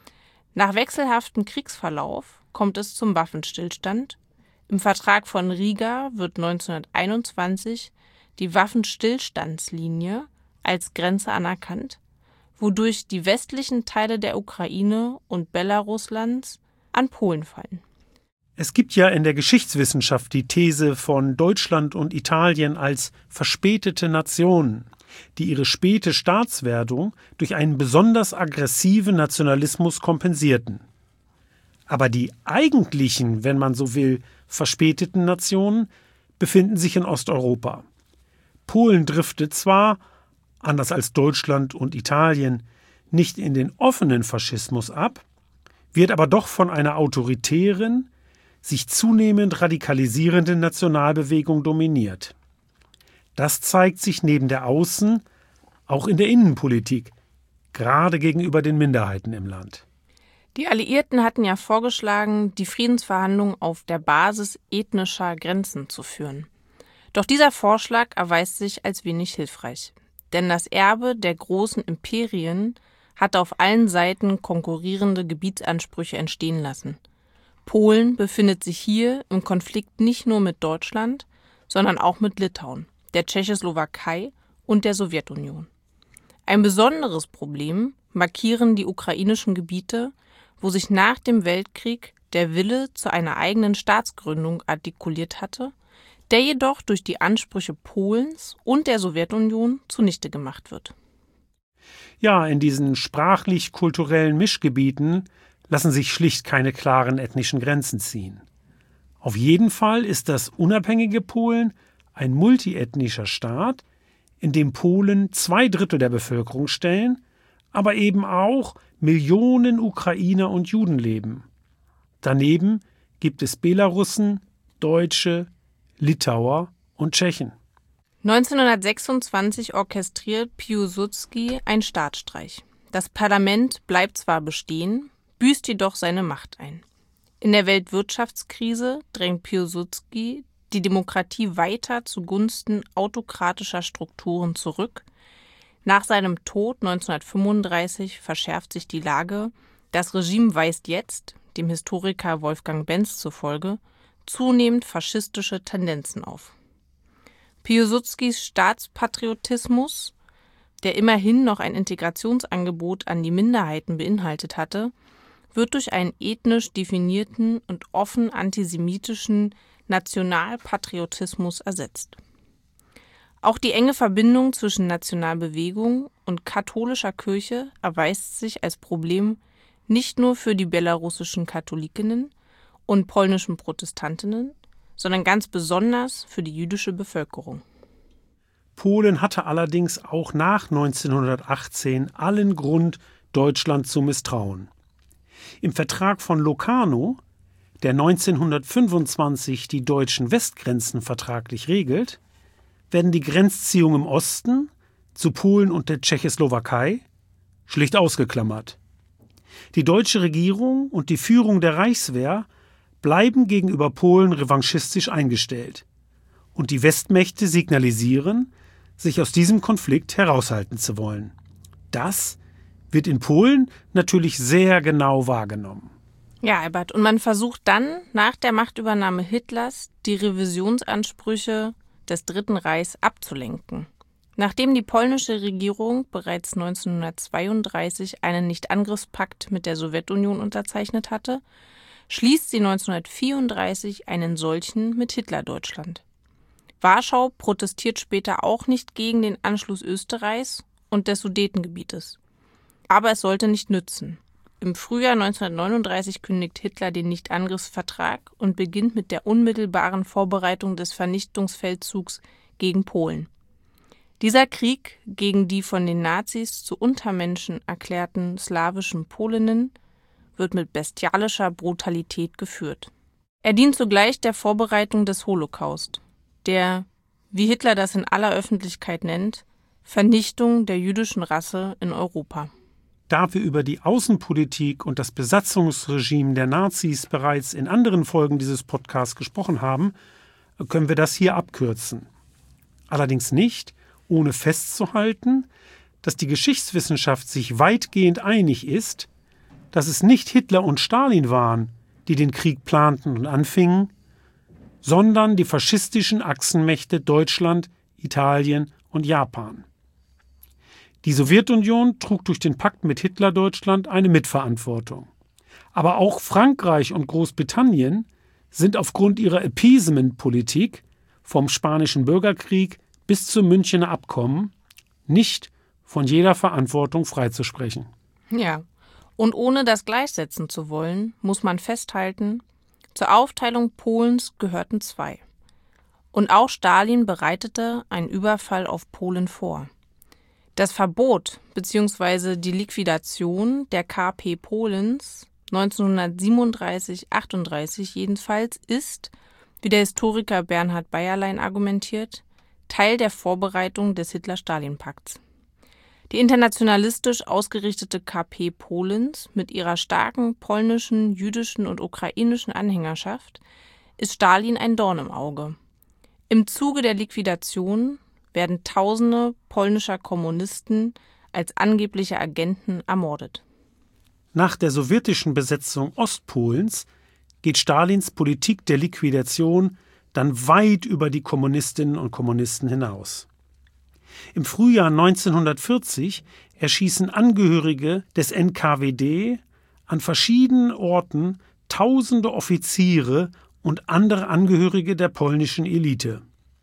A: Nach wechselhaftem Kriegsverlauf kommt es zum Waffenstillstand. Im Vertrag von Riga wird neunzehnhunderteinundzwanzig die Waffenstillstandslinie als Grenze anerkannt, wodurch die westlichen Teile der Ukraine und Belaruslands an Polen fallen.
B: Es gibt ja in der Geschichtswissenschaft die These von Deutschland und Italien als verspätete Nationen, die ihre späte Staatswerdung durch einen besonders aggressiven Nationalismus kompensierten. Aber die eigentlichen, wenn man so will, verspäteten Nationen befinden sich in Osteuropa. Polen driftet zwar, anders als Deutschland und Italien, nicht in den offenen Faschismus ab, wird aber doch von einer autoritären, sich zunehmend radikalisierenden Nationalbewegung dominiert. Das zeigt sich neben der Außen- auch in der Innenpolitik, gerade gegenüber den Minderheiten im Land.
A: Die Alliierten hatten ja vorgeschlagen, die Friedensverhandlungen auf der Basis ethnischer Grenzen zu führen. Doch dieser Vorschlag erweist sich als wenig hilfreich. Denn das Erbe der großen Imperien hat auf allen Seiten konkurrierende Gebietsansprüche entstehen lassen. Polen befindet sich hier im Konflikt nicht nur mit Deutschland, sondern auch mit Litauen, der Tschechoslowakei und der Sowjetunion. Ein besonderes Problem markieren die ukrainischen Gebiete, wo sich nach dem Weltkrieg der Wille zu einer eigenen Staatsgründung artikuliert hatte, der jedoch durch die Ansprüche Polens und der Sowjetunion zunichte gemacht wird.
B: Ja, in diesen sprachlich-kulturellen Mischgebieten lassen sich schlicht keine klaren ethnischen Grenzen ziehen. Auf jeden Fall ist das unabhängige Polen ein multiethnischer Staat, in dem Polen zwei Drittel der Bevölkerung stellen, aber eben auch Millionen Ukrainer und Juden leben. Daneben gibt es Belarussen, Deutsche, Litauer und Tschechen.
A: neunzehnhundertsechsundzwanzig orchestriert Piłsudski einen Staatsstreich. Das Parlament bleibt zwar bestehen, büßt jedoch seine Macht ein. In der Weltwirtschaftskrise drängt Piłsudski die Demokratie weiter zugunsten autokratischer Strukturen zurück. Nach seinem Tod neunzehnhundertfünfunddreißig verschärft sich die Lage. Das Regime weist jetzt, dem Historiker Wolfgang Benz zufolge, zunehmend faschistische Tendenzen auf. Piłsudskis Staatspatriotismus, der immerhin noch ein Integrationsangebot an die Minderheiten beinhaltet hatte, wird durch einen ethnisch definierten und offen antisemitischen Nationalpatriotismus ersetzt. Auch die enge Verbindung zwischen Nationalbewegung und katholischer Kirche erweist sich als Problem nicht nur für die belarussischen Katholikinnen und polnischen Protestantinnen, sondern ganz besonders für die jüdische Bevölkerung.
B: Polen hatte allerdings auch nach neunzehnhundertachtzehn allen Grund, Deutschland zu misstrauen. Im Vertrag von Locarno, der neunzehnhundertfünfundzwanzig die deutschen Westgrenzen vertraglich regelt, werden die Grenzziehungen im Osten zu Polen und der Tschechoslowakei schlicht ausgeklammert. Die deutsche Regierung und die Führung der Reichswehr bleiben gegenüber Polen revanchistisch eingestellt. Und die Westmächte signalisieren, sich aus diesem Konflikt heraushalten zu wollen. Das wird in Polen natürlich sehr genau wahrgenommen.
A: Ja, Albert, und man versucht dann nach der Machtübernahme Hitlers die Revisionsansprüche des Dritten Reichs abzulenken. Nachdem die polnische Regierung bereits neunzehnhundertzweiunddreißig einen Nichtangriffspakt mit der Sowjetunion unterzeichnet hatte, schließt sie neunzehnhundertvierunddreißig einen solchen mit Hitlerdeutschland. Warschau protestiert später auch nicht gegen den Anschluss Österreichs und des Sudetengebietes. Aber es sollte nicht nützen. Im Frühjahr neunzehnhundertneununddreißig kündigt Hitler den Nichtangriffsvertrag und beginnt mit der unmittelbaren Vorbereitung des Vernichtungsfeldzugs gegen Polen. Dieser Krieg gegen die von den Nazis zu Untermenschen erklärten slawischen Polinnen wird mit bestialischer Brutalität geführt. Er dient zugleich der Vorbereitung des Holocaust, der, wie Hitler das in aller Öffentlichkeit nennt, Vernichtung der jüdischen Rasse in Europa.
B: Da wir über die Außenpolitik und das Besatzungsregime der Nazis bereits in anderen Folgen dieses Podcasts gesprochen haben, können wir das hier abkürzen. Allerdings nicht, ohne festzuhalten, dass die Geschichtswissenschaft sich weitgehend einig ist, dass es nicht Hitler und Stalin waren, die den Krieg planten und anfingen, sondern die faschistischen Achsenmächte Deutschland, Italien und Japan. Die Sowjetunion trug durch den Pakt mit Hitlerdeutschland eine Mitverantwortung. Aber auch Frankreich und Großbritannien sind aufgrund ihrer Appeasement-Politik vom Spanischen Bürgerkrieg bis zum Münchener Abkommen nicht von jeder Verantwortung freizusprechen.
A: Ja, und ohne das gleichsetzen zu wollen, muss man festhalten, zur Aufteilung Polens gehörten zwei. Und auch Stalin bereitete einen Überfall auf Polen vor. Das Verbot bzw. die Liquidation der K P Polens neunzehnhundertsiebenunddreißig achtunddreißig jedenfalls ist, wie der Historiker Bernhard Bayerlein argumentiert, Teil der Vorbereitung des Hitler-Stalin-Pakts. Die internationalistisch ausgerichtete K P Polens mit ihrer starken polnischen, jüdischen und ukrainischen Anhängerschaft ist Stalin ein Dorn im Auge. Im Zuge der Liquidation werden Tausende polnischer Kommunisten als angebliche Agenten ermordet.
B: Nach der sowjetischen Besetzung Ostpolens geht Stalins Politik der Liquidation dann weit über die Kommunistinnen und Kommunisten hinaus. Im Frühjahr neunzehnhundertvierzig erschießen Angehörige des N K W D an verschiedenen Orten tausende Offiziere und andere Angehörige der polnischen Elite.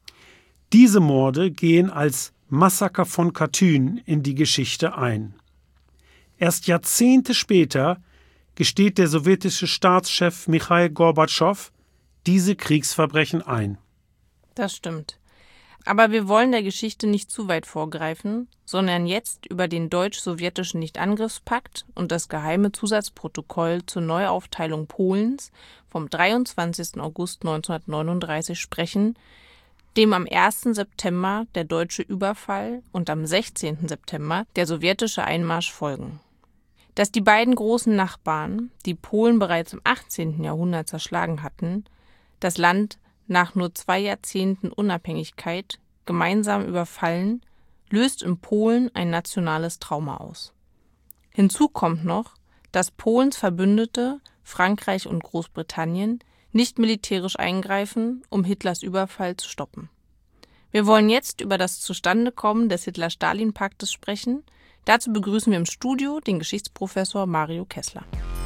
B: Diese Morde gehen als Massaker von Katyn in die Geschichte ein. Erst Jahrzehnte später gesteht der sowjetische Staatschef Michail Gorbatschow diese Kriegsverbrechen ein.
A: Das stimmt. Aber wir wollen der Geschichte nicht zu weit vorgreifen, sondern jetzt über den deutsch-sowjetischen Nichtangriffspakt und das geheime Zusatzprotokoll zur Neuaufteilung Polens vom dreiundzwanzigsten August neunzehnhundertneununddreißig sprechen, dem am ersten September der deutsche Überfall und am sechzehnten September der sowjetische Einmarsch folgen. Dass die beiden großen Nachbarn, die Polen bereits im achtzehnten Jahrhundert zerschlagen hatten, das Land nach nur zwei Jahrzehnten Unabhängigkeit gemeinsam überfallen, löst in Polen ein nationales Trauma aus. Hinzu kommt noch, dass Polens Verbündete, Frankreich und Großbritannien, nicht militärisch eingreifen, um Hitlers Überfall zu stoppen. Wir wollen jetzt über das Zustandekommen des Hitler-Stalin-Paktes sprechen. Dazu begrüßen wir im Studio den Geschichtsprofessor Mario Kessler.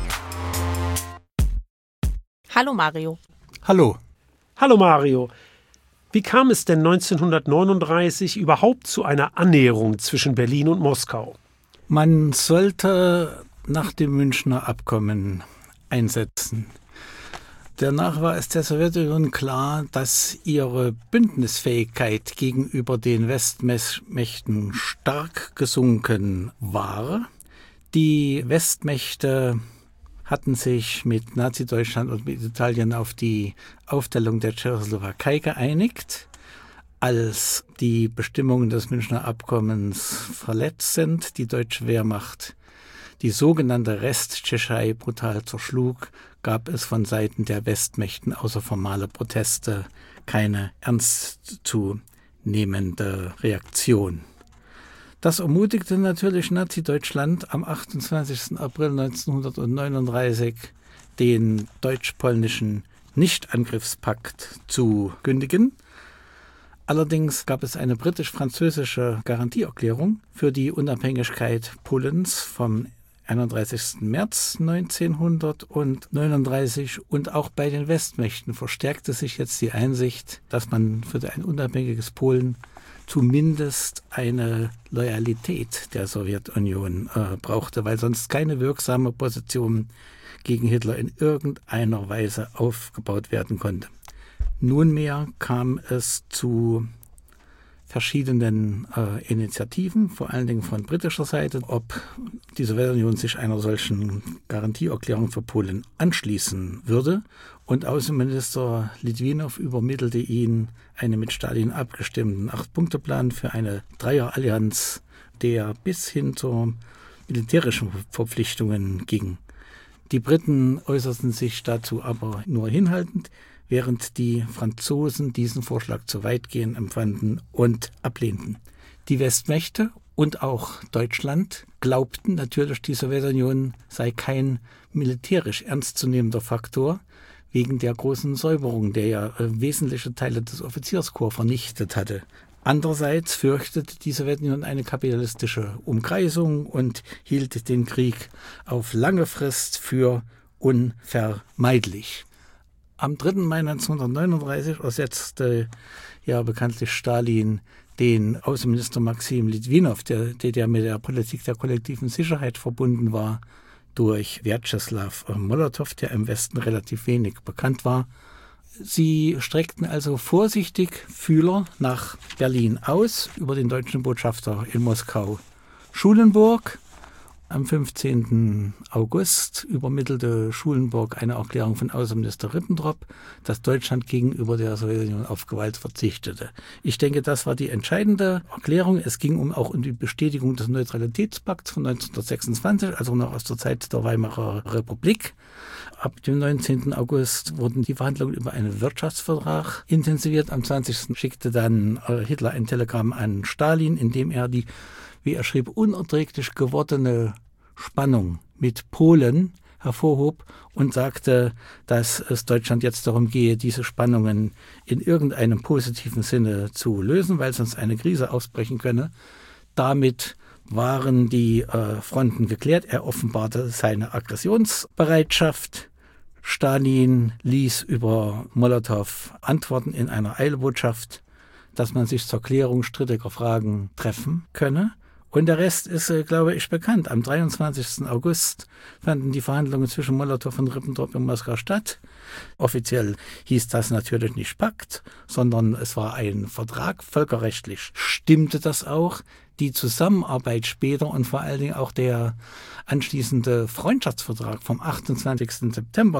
A: Hallo Mario.
B: Hallo. Hallo Mario. Wie kam es denn neunzehnhundertneununddreißig überhaupt zu einer Annäherung zwischen Berlin und Moskau?
E: Man sollte nach dem Münchner Abkommen einsetzen. Danach war es der Sowjetunion klar, dass ihre Bündnisfähigkeit gegenüber den Westmächten stark gesunken war. Die Westmächte hatten sich mit Nazi-Deutschland und mit Italien auf die Aufteilung der Tschechoslowakei geeinigt. Als die Bestimmungen des Münchner Abkommens verletzt sind, die deutsche Wehrmacht die sogenannte Resttschechei brutal zerschlug, gab es von Seiten der Westmächten außer formale Proteste keine ernstzunehmende Reaktion. Das ermutigte natürlich Nazi-Deutschland am achtundzwanzigsten April neunzehnhundertneununddreißig den deutsch-polnischen Nichtangriffspakt zu kündigen. Allerdings gab es eine britisch-französische Garantieerklärung für die Unabhängigkeit Polens vom einunddreißigsten März neunzehnhundertneununddreißig und auch bei den Westmächten verstärkte sich jetzt die Einsicht, dass man für ein unabhängiges Polen zumindest eine Loyalität der Sowjetunion äh, brauchte, weil sonst keine wirksame Position gegen Hitler in irgendeiner Weise aufgebaut werden konnte. Nunmehr kam es zu verschiedenen äh, Initiativen, vor allen Dingen von britischer Seite, ob die Sowjetunion sich einer solchen Garantieerklärung für Polen anschließen würde. Und Außenminister Litwinow übermittelte ihnen einen mit Stalin abgestimmten Acht-Punkte-Plan für eine Dreierallianz, der bis hin zu militärischen Verpflichtungen ging. Die Briten äußerten sich dazu aber nur hinhaltend, während die Franzosen diesen Vorschlag zu weitgehend empfanden und ablehnten. Die Westmächte und auch Deutschland glaubten natürlich, die Sowjetunion sei kein militärisch ernstzunehmender Faktor, wegen der großen Säuberung, der ja äh, wesentliche Teile des Offizierskorps vernichtet hatte. Andererseits fürchtete die Sowjetunion eine kapitalistische Umkreisung und hielt den Krieg auf lange Frist für unvermeidlich. Am dritten Mai neunzehnhundertneununddreißig ersetzte ja bekanntlich Stalin den Außenminister Maxim Litwinow, der, der mit der Politik der kollektiven Sicherheit verbunden war, durch Wjatscheslaw Molotow, der im Westen relativ wenig bekannt war. Sie streckten also vorsichtig Fühler nach Berlin aus, über den deutschen Botschafter in Moskau Schulenburg. Am fünfzehnten August übermittelte Schulenburg eine Erklärung von Außenminister Ribbentrop, dass Deutschland gegenüber der Sowjetunion auf Gewalt verzichtete. Ich denke, das war die entscheidende Erklärung. Es ging um auch um die Bestätigung des Neutralitätspakts von neunzehnhundertsechsundzwanzig, also noch aus der Zeit der Weimarer Republik. Ab dem neunzehnten August wurden die Verhandlungen über einen Wirtschaftsvertrag intensiviert. Am zwanzigsten schickte dann Hitler ein Telegramm an Stalin, in dem er die, wie er schrieb, unerträglich gewordene Spannung mit Polen hervorhob und sagte, dass es Deutschland jetzt darum gehe, diese Spannungen in irgendeinem positiven Sinne zu lösen, weil sonst eine Krise ausbrechen könne. Damit waren die äh, Fronten geklärt. Er offenbarte seine Aggressionsbereitschaft. Stalin ließ über Molotow antworten in einer Eilbotschaft, dass man sich zur Klärung strittiger Fragen treffen könne. Und der Rest ist, äh, glaube ich, bekannt. Am dreiundzwanzigsten August fanden die Verhandlungen zwischen Molotow und Ribbentrop in Moskau statt. Offiziell hieß das natürlich nicht Pakt, sondern es war ein Vertrag. Völkerrechtlich stimmte das auch. Die Zusammenarbeit später und vor allen Dingen auch der anschließende Freundschaftsvertrag vom achtundzwanzigsten September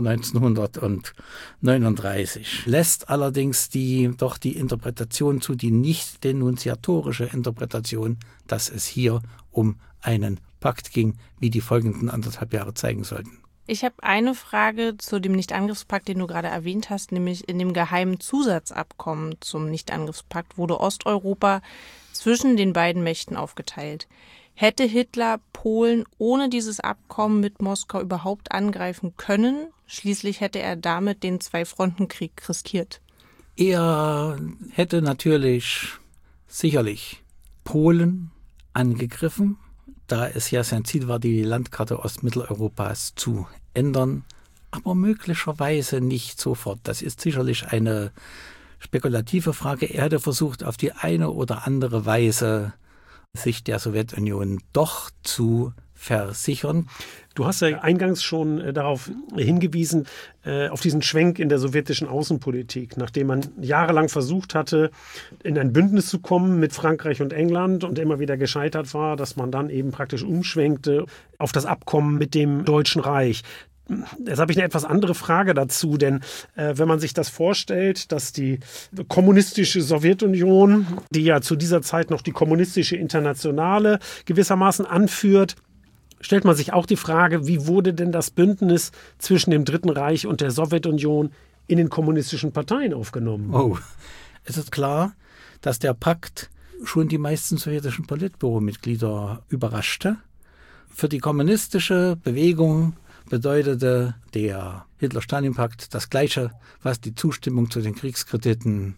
E: neunzehnhundertneununddreißig lässt allerdings die, doch die Interpretation zu, die nicht denunziatorische Interpretation, dass es hier um einen Pakt ging, wie die folgenden anderthalb Jahre zeigen sollten.
A: Ich habe eine Frage zu dem Nichtangriffspakt, den du gerade erwähnt hast, nämlich in dem geheimen Zusatzabkommen zum Nichtangriffspakt wurde Osteuropa zwischen den beiden Mächten aufgeteilt. Hätte Hitler Polen ohne dieses Abkommen mit Moskau überhaupt angreifen können? Schließlich hätte er damit den Zwei-Fronten-Krieg riskiert.
E: Er hätte natürlich sicherlich Polen angegriffen, da es ja sein Ziel war, die Landkarte Ostmitteleuropas zu ändern, aber möglicherweise nicht sofort. Das ist sicherlich eine spekulative Frage. Er hätte versucht, auf die eine oder andere Weise sich der Sowjetunion doch zu versichern.
B: Du hast ja eingangs schon äh, darauf hingewiesen, äh, auf diesen Schwenk in der sowjetischen Außenpolitik, nachdem man jahrelang versucht hatte, in ein Bündnis zu kommen mit Frankreich und England und immer wieder gescheitert war, dass man dann eben praktisch umschwenkte auf das Abkommen mit dem Deutschen Reich. Jetzt habe ich eine etwas andere Frage dazu, denn äh, wenn man sich das vorstellt, dass die kommunistische Sowjetunion, die ja zu dieser Zeit noch die kommunistische Internationale gewissermaßen anführt, stellt man sich auch die Frage, wie wurde denn das Bündnis zwischen dem Dritten Reich und der Sowjetunion in den kommunistischen Parteien aufgenommen?
E: Oh, es ist klar, dass der Pakt schon die meisten sowjetischen Politbüro-Mitglieder überraschte. Für die kommunistische Bewegung bedeutete der Hitler-Stalin-Pakt das Gleiche, was die Zustimmung zu den Kriegskrediten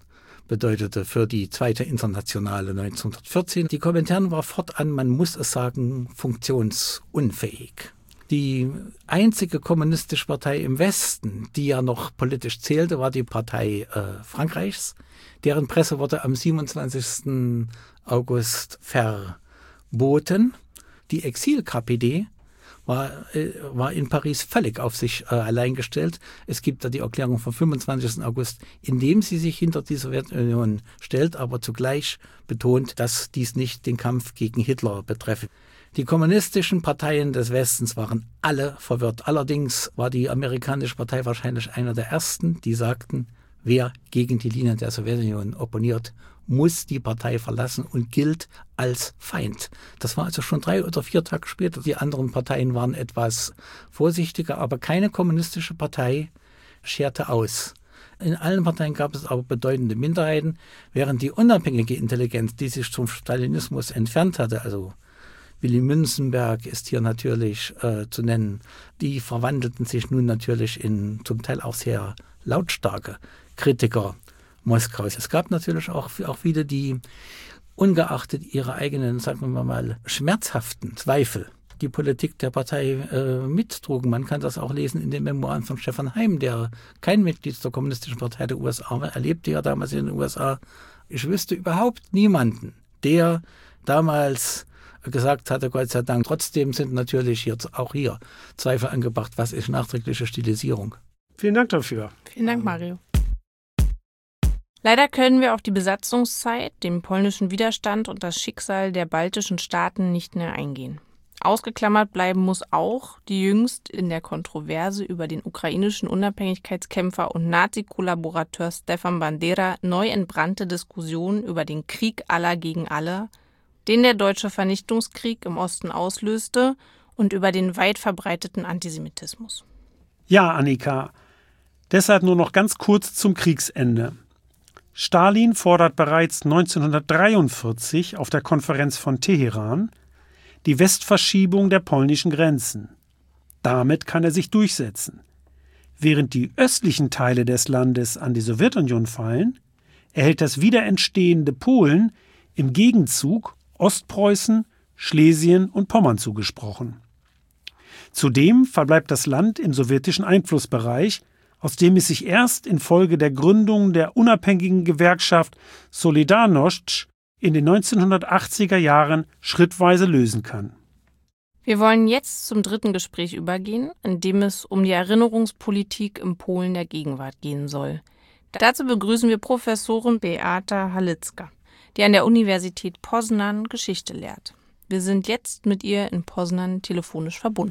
E: bedeutete für die Zweite Internationale neunzehnhundertvierzehn. Die Komintern war fortan, man muss es sagen, funktionsunfähig. Die einzige kommunistische Partei im Westen, die ja noch politisch zählte, war die Partei äh, Frankreichs. Deren Presse wurde am siebenundzwanzigsten August verboten. Die Exil-K P D war, äh, war in Paris völlig auf sich äh, allein gestellt. Es gibt da die Erklärung vom fünfundzwanzigsten August, in dem sie sich hinter die Sowjetunion stellt, aber zugleich betont, dass dies nicht den Kampf gegen Hitler betreffe. Die kommunistischen Parteien des Westens waren alle verwirrt. Allerdings war die amerikanische Partei wahrscheinlich einer der ersten, die sagten, wer gegen die Linien der Sowjetunion opponiert, muss die Partei verlassen und gilt als Feind. Das war also schon drei oder vier Tage später. Die anderen Parteien waren etwas vorsichtiger, aber keine kommunistische Partei scherte aus. In allen Parteien gab es aber bedeutende Minderheiten, während die unabhängige Intelligenz, die sich zum Stalinismus entfernt hatte, also Willy Münzenberg ist hier natürlich äh, zu nennen, die verwandelten sich nun natürlich in zum Teil auch sehr lautstarke Kritiker Moskaus. Es gab natürlich auch, auch viele, die ungeachtet ihrer eigenen, sagen wir mal, schmerzhaften Zweifel die Politik der Partei äh, mittrugen. Man kann das auch lesen in den Memoiren von Stefan Heym, der kein Mitglied der Kommunistischen Partei der U S A war. Er lebte ja damals in den U S A. Ich wüsste überhaupt niemanden, der damals gesagt hatte, Gott sei Dank. Trotzdem sind natürlich jetzt auch hier Zweifel angebracht, was ist nachträgliche Stilisierung.
B: Vielen Dank dafür.
A: Vielen Dank, Mario. Leider können wir auf die Besatzungszeit, den polnischen Widerstand und das Schicksal der baltischen Staaten nicht mehr eingehen. Ausgeklammert bleiben muss auch die jüngst in der Kontroverse über den ukrainischen Unabhängigkeitskämpfer und Nazi-Kollaborateur Stefan Bandera neu entbrannte Diskussion über den Krieg aller gegen alle, den der deutsche Vernichtungskrieg im Osten auslöste, und über den weit verbreiteten Antisemitismus.
B: Ja, Annika, deshalb nur noch ganz kurz zum Kriegsende. Stalin fordert bereits neunzehnhundertdreiundvierzig auf der Konferenz von Teheran die Westverschiebung der polnischen Grenzen. Damit kann er sich durchsetzen. Während die östlichen Teile des Landes an die Sowjetunion fallen, erhält das wiederentstehende Polen im Gegenzug Ostpreußen, Schlesien und Pommern zugesprochen. Zudem verbleibt das Land im sowjetischen Einflussbereich, aus dem es sich erst infolge der Gründung der unabhängigen Gewerkschaft Solidarność in den neunzehnhundertachtziger Jahren schrittweise lösen kann.
A: Wir wollen jetzt zum dritten Gespräch übergehen, in dem es um die Erinnerungspolitik im Polen der Gegenwart gehen soll. Dazu begrüßen wir Professorin Beata Halicka, die an der Universität Poznań Geschichte lehrt. Wir sind jetzt mit ihr in Poznań telefonisch verbunden.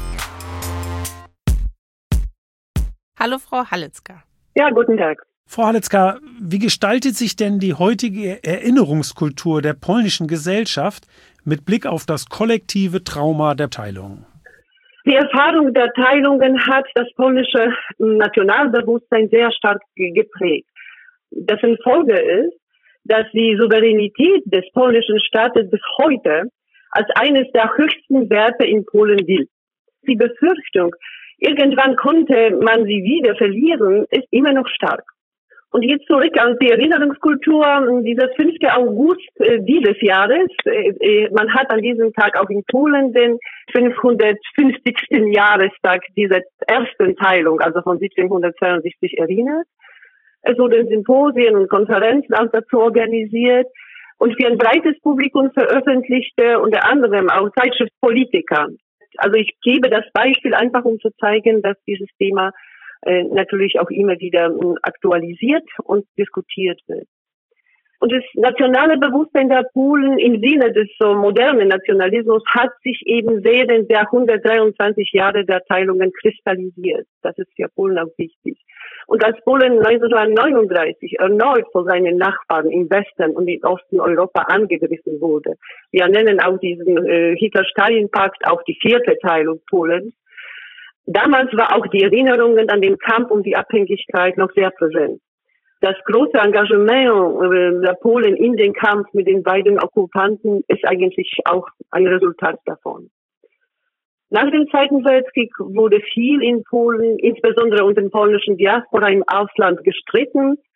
A: Hallo, Frau Halicka.
F: Ja, guten Tag.
B: Frau Halicka, wie gestaltet sich denn die heutige Erinnerungskultur der polnischen Gesellschaft mit Blick auf das kollektive Trauma der Teilung?
F: Die Erfahrung der Teilungen hat das polnische Nationalbewusstsein sehr stark geprägt. Dessen Folge ist, dass die Souveränität des polnischen Staates bis heute als eines der höchsten Werte in Polen gilt. Die Befürchtung, irgendwann konnte man sie wieder verlieren, ist immer noch stark. Und jetzt zurück an die Erinnerungskultur dieses fünften August äh, dieses Jahres. Äh, man hat an diesem Tag auch in Polen den fünfhundertfünfzigsten Jahrestag dieser ersten Teilung, also von siebzehnhundertzweiundsiebzig, erinnert. Es wurden Symposien und Konferenzen auch dazu organisiert und für ein breites Publikum veröffentlichte unter anderem auch Zeitschrift Politiker. Also ich gebe das Beispiel einfach, um zu zeigen, dass dieses Thema äh, natürlich auch immer wieder äh, aktualisiert und diskutiert wird. Und das nationale Bewusstsein der Polen im Sinne des so modernen Nationalismus hat sich eben während der hundertdreiundzwanzig Jahre der Teilungen kristallisiert. Das ist für Polen auch wichtig. Und als Polen neunzehnhundertneununddreißig erneut von seinen Nachbarn im Westen und im Osten Europa angegriffen wurde, wir nennen auch diesen äh, Hitler-Stalin-Pakt auch die vierte Teilung Polens. Damals war auch die Erinnerungen an den Kampf um die Abhängigkeit noch sehr präsent. Das große Engagement der Polen in den Kampf mit den beiden Okkupanten ist eigentlich auch ein Resultat davon. Nach dem Zweiten Weltkrieg wurde viel in Polen, insbesondere unter den polnischen Diaspora im Ausland, gestritten.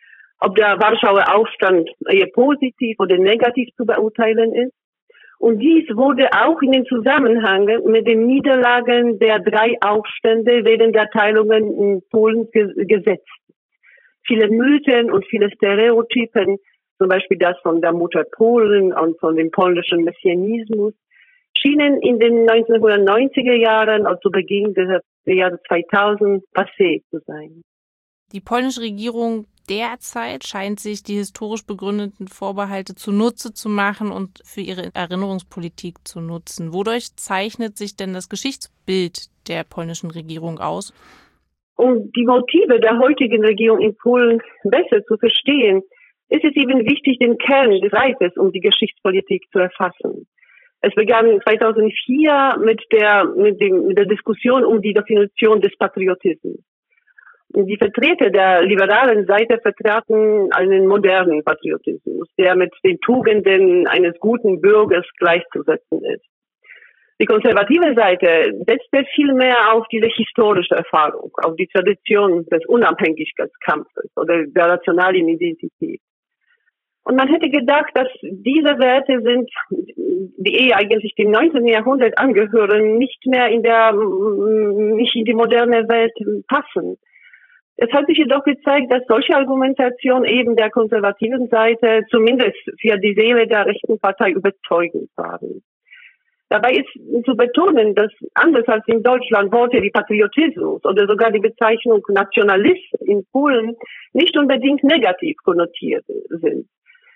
F: ob der Warschauer Aufstand eher positiv oder negativ zu beurteilen ist. Und dies wurde auch in den Zusammenhang mit den Niederlagen der drei Aufstände während der Teilungen in Polen gesetzt. Viele Mythen und viele Stereotypen, zum Beispiel das von der Mutter Polen und von dem polnischen Messianismus, schienen in den neunzehnhundertneunziger Jahren, also zu Beginn des Jahres zweitausend, passé zu sein.
A: Die polnische Regierung derzeit scheint sich die historisch begründeten Vorbehalte zunutze zu machen und für ihre Erinnerungspolitik zu nutzen. Wodurch zeichnet sich denn das Geschichtsbild der polnischen Regierung aus?
F: Um die Motive der heutigen Regierung in Polen besser zu verstehen, ist es eben wichtig, den Kern des Reiches um die Geschichtspolitik zu erfassen. Es begann zweitausendvier mit der, mit, dem, mit der Diskussion um die Definition des Patriotismus. Die Vertreter der liberalen Seite vertraten einen modernen Patriotismus, der mit den Tugenden eines guten Bürgers gleichzusetzen ist. Die konservative Seite setzte vielmehr auf diese historische Erfahrung, auf die Tradition des Unabhängigkeitskampfes oder der nationalen Identität. Und man hätte gedacht, dass diese Werte sind, die eh eigentlich dem neunzehnten Jahrhundert angehören, nicht mehr in der, nicht in die moderne Welt passen. Es hat sich jedoch gezeigt, dass solche Argumentation eben der konservativen Seite zumindest für die Seele der rechten Partei überzeugend waren. Dabei ist zu betonen, dass anders als in Deutschland Worte wie Patriotismus oder sogar die Bezeichnung Nationalist in Polen nicht unbedingt negativ konnotiert sind.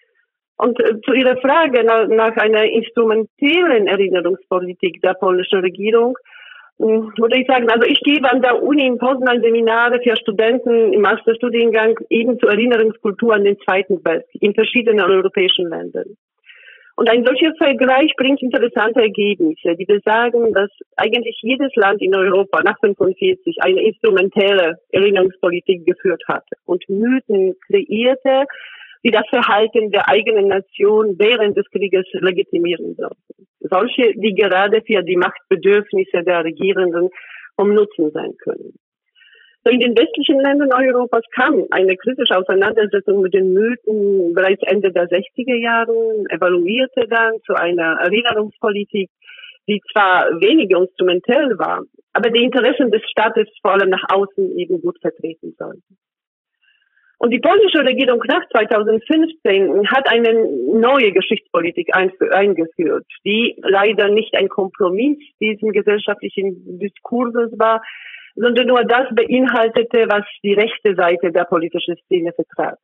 F: Und äh, zu Ihrer Frage nach, nach einer instrumentellen Erinnerungspolitik der polnischen Regierung würde ich sagen, also ich gebe an der Uni in Poznań Seminare für Studenten im Masterstudiengang eben zur Erinnerungskultur an den Zweiten Weltkrieg in verschiedenen europäischen Ländern. Und ein solcher Vergleich bringt interessante Ergebnisse, die besagen, dass eigentlich jedes Land in Europa nach fünfundvierzig eine instrumentelle Erinnerungspolitik geführt hatte und Mythen kreierte, die das Verhalten der eigenen Nation während des Krieges legitimieren sollten. Solche, die gerade für die Machtbedürfnisse der Regierenden vom Nutzen sein können. So in den westlichen Ländern Europas kam eine kritische Auseinandersetzung mit den Mythen bereits Ende der sechziger Jahre, evaluierte dann zu einer Erinnerungspolitik, die zwar weniger instrumentell war, aber die Interessen des Staates vor allem nach außen eben gut vertreten sollte. Und die polnische Regierung nach zweitausendfünfzehn hat eine neue Geschichtspolitik eingeführt, die leider nicht ein Kompromiss diesen gesellschaftlichen Diskurses war, sondern nur das beinhaltete, was die rechte Seite der politischen Szene vertrat.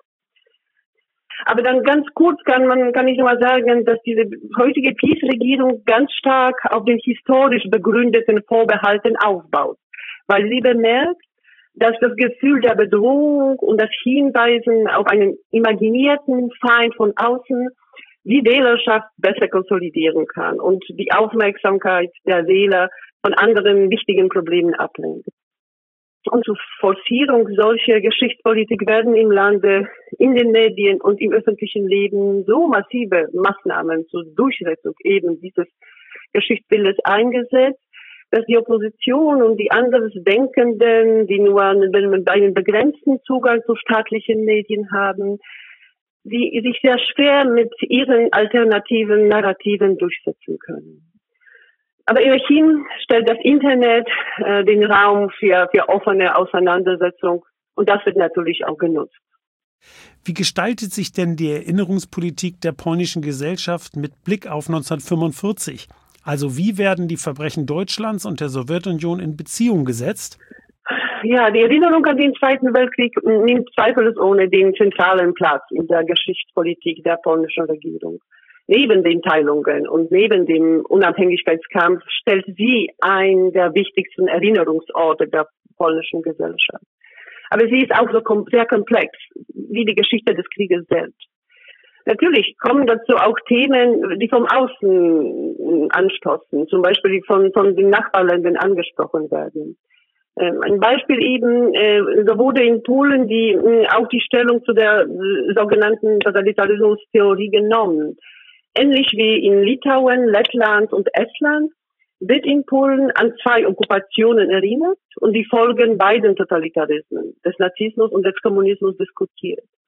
F: Aber dann ganz kurz kann man, kann ich nur sagen, dass diese heutige PiS-Regierung ganz stark auf den historisch begründeten Vorbehalten aufbaut, weil sie bemerkt, dass das Gefühl der Bedrohung und das Hinweisen auf einen imaginierten Feind von außen die Wählerschaft besser konsolidieren kann und die Aufmerksamkeit der Wähler von anderen wichtigen Problemen ablenkt. Und zur Forcierung solcher Geschichtspolitik werden im Lande, in den Medien und im öffentlichen Leben so massive Maßnahmen zur Durchsetzung eben dieses Geschichtsbildes eingesetzt, dass die Opposition und die Andersdenkenden, die nur einen, einen begrenzten Zugang zu staatlichen Medien haben, die sich sehr schwer mit ihren alternativen Narrativen durchsetzen können. Aber immerhin stellt das Internet äh, den Raum für, für offene Auseinandersetzung und das wird natürlich auch genutzt.
B: Wie gestaltet sich denn die Erinnerungspolitik der polnischen Gesellschaft mit Blick auf neunzehnhundertfünfundvierzig? Also wie werden die Verbrechen Deutschlands und der Sowjetunion in Beziehung gesetzt?
F: Ja, die Erinnerung an den Zweiten Weltkrieg nimmt zweifelsohne den zentralen Platz in der Geschichtspolitik der polnischen Regierung. Neben den Teilungen und neben dem Unabhängigkeitskampf stellt sie einen der wichtigsten Erinnerungsorte der polnischen Gesellschaft. Aber sie ist auch so kom- sehr komplex, wie die Geschichte des Krieges selbst. Natürlich kommen dazu auch Themen, die vom Außen anstoßen, zum Beispiel die von, von den Nachbarländern angesprochen werden. Ähm, ein Beispiel eben, äh, so wurde in Polen die, äh, auch die Stellung zu der äh, sogenannten Totalitarismustheorie genommen. Ähnlich wie in Litauen, Lettland und Estland wird in Polen an zwei Okkupationen erinnert und die Folgen beiden Totalitarismen, des Nazismus und des Kommunismus, diskutiert.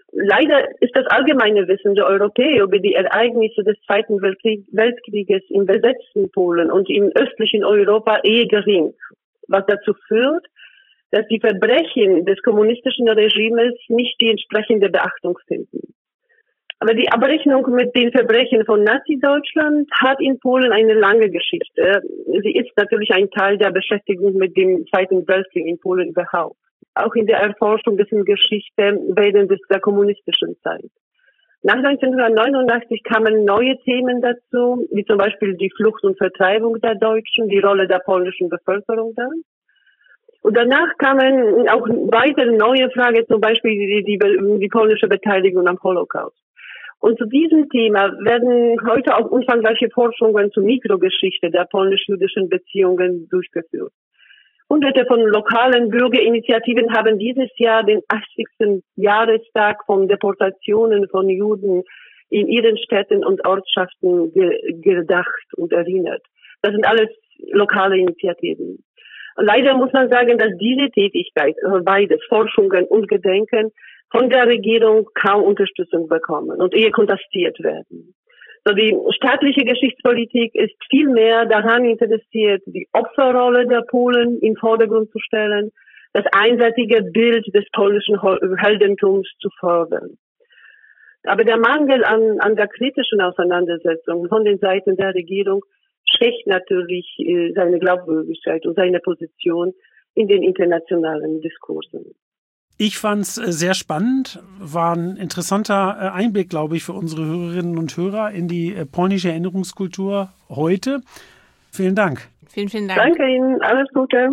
F: Leider ist das allgemeine Wissen der Europäer über die Ereignisse des Zweiten Weltkrieg, Weltkrieges im besetzten Polen und im östlichen Europa eher gering, was dazu führt, dass die Verbrechen des kommunistischen Regimes nicht die entsprechende Beachtung finden. Aber die Abrechnung mit den Verbrechen von Nazi-Deutschland hat in Polen eine lange Geschichte. Sie ist natürlich ein Teil der Beschäftigung mit dem Zweiten Weltkrieg in Polen überhaupt. Auch in der Erforschung dessen Geschichte während der kommunistischen Zeit. Nach neunzehnhundertneunundachtzig kamen neue Themen dazu, wie zum Beispiel die Flucht und Vertreibung der Deutschen, die Rolle der polnischen Bevölkerung dann. Und danach kamen auch weitere neue Fragen, zum Beispiel die, die, die polnische Beteiligung am Holocaust. Und zu diesem Thema werden heute auch umfangreiche Forschungen zur Mikrogeschichte der polnisch-jüdischen Beziehungen durchgeführt. Hunderte von lokalen Bürgerinitiativen haben dieses Jahr den achtzigsten Jahrestag von Deportationen von Juden in ihren Städten und Ortschaften ge- gedacht und erinnert. Das sind alles lokale Initiativen. Leider muss man sagen, dass diese Tätigkeit, beides, Forschungen und Gedenken, von der Regierung kaum Unterstützung bekommen und eher kontrastiert werden. So, die staatliche Geschichtspolitik ist vielmehr daran interessiert, die Opferrolle der Polen in den Vordergrund zu stellen, das einseitige Bild des polnischen Heldentums zu fördern. Aber der Mangel an, an der kritischen Auseinandersetzung von den Seiten der Regierung schwächt natürlich äh, seine Glaubwürdigkeit und seine Position in den internationalen Diskursen.
B: Ich fand es sehr spannend, war ein interessanter Einblick, glaube ich, für unsere Hörerinnen und Hörer in die polnische Erinnerungskultur heute. Vielen Dank.
A: Vielen, vielen Dank.
F: Danke Ihnen, alles Gute.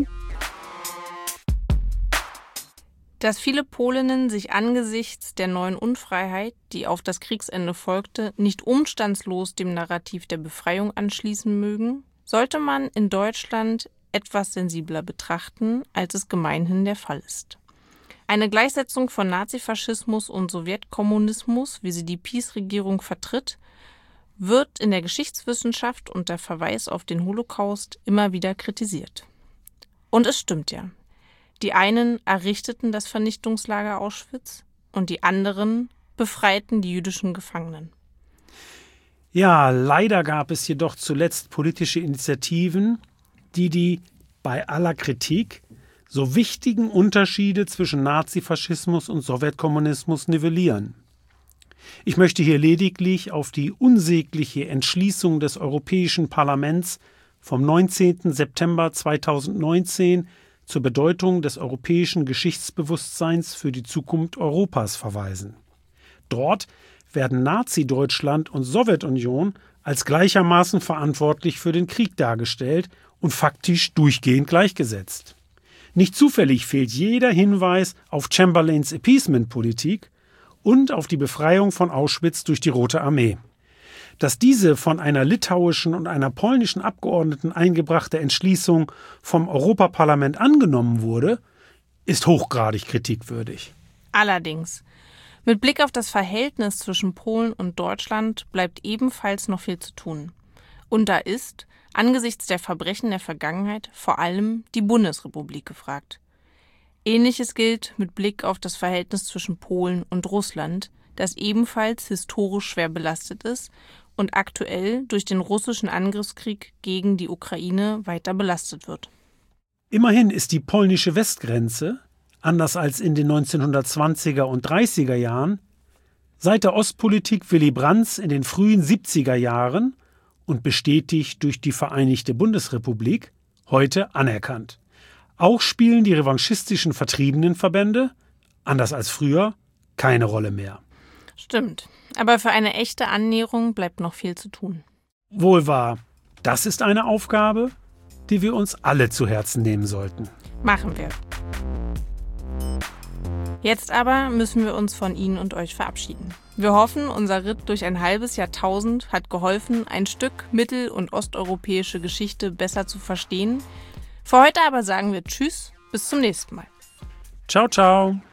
A: Dass viele Polinnen sich angesichts der neuen Unfreiheit, die auf das Kriegsende folgte, nicht umstandslos dem Narrativ der Befreiung anschließen mögen, sollte man in Deutschland etwas sensibler betrachten, als es gemeinhin der Fall ist. Eine Gleichsetzung von Nazifaschismus und Sowjetkommunismus, wie sie die PiS-Regierung vertritt, wird in der Geschichtswissenschaft unter Verweis auf den Holocaust immer wieder kritisiert. Und es stimmt ja. Die einen errichteten das Vernichtungslager Auschwitz und die anderen befreiten die jüdischen Gefangenen.
B: Ja, leider gab es jedoch zuletzt politische Initiativen, die die bei aller Kritik so wichtigen Unterschiede zwischen Nazifaschismus und Sowjetkommunismus nivellieren. Ich möchte hier lediglich auf die unsägliche Entschließung des Europäischen Parlaments vom neunzehnten September zweitausendneunzehn zur Bedeutung des europäischen Geschichtsbewusstseins für die Zukunft Europas verweisen. Dort werden Nazi-Deutschland und Sowjetunion als gleichermaßen verantwortlich für den Krieg dargestellt und faktisch durchgehend gleichgesetzt. Nicht zufällig fehlt jeder Hinweis auf Chamberlains Appeasement-Politik und auf die Befreiung von Auschwitz durch die Rote Armee. Dass diese von einer litauischen und einer polnischen Abgeordneten eingebrachte Entschließung vom Europaparlament angenommen wurde, ist hochgradig kritikwürdig.
A: Allerdings. Mit Blick auf das Verhältnis zwischen Polen und Deutschland bleibt ebenfalls noch viel zu tun. Und da ist, angesichts der Verbrechen der Vergangenheit, vor allem die Bundesrepublik gefragt. Ähnliches gilt mit Blick auf das Verhältnis zwischen Polen und Russland, das ebenfalls historisch schwer belastet ist und aktuell durch den russischen Angriffskrieg gegen die Ukraine weiter belastet wird.
B: Immerhin ist die polnische Westgrenze, anders als in den neunzehnhundertzwanziger und dreißiger Jahren, seit der Ostpolitik Willy Brandts in den frühen siebziger Jahren und bestätigt durch die Vereinigte Bundesrepublik, heute anerkannt. Auch spielen die revanchistischen Vertriebenenverbände, anders als früher, keine Rolle mehr.
A: Stimmt, aber für eine echte Annäherung bleibt noch viel zu tun.
B: Wohl wahr, das ist eine Aufgabe, die wir uns alle zu Herzen nehmen sollten.
A: Machen wir. Jetzt aber müssen wir uns von Ihnen und euch verabschieden. Wir hoffen, unser Ritt durch ein halbes Jahrtausend hat geholfen, ein Stück mittel- und osteuropäische Geschichte besser zu verstehen. Für heute aber sagen wir Tschüss, bis zum nächsten Mal.
B: Ciao, ciao.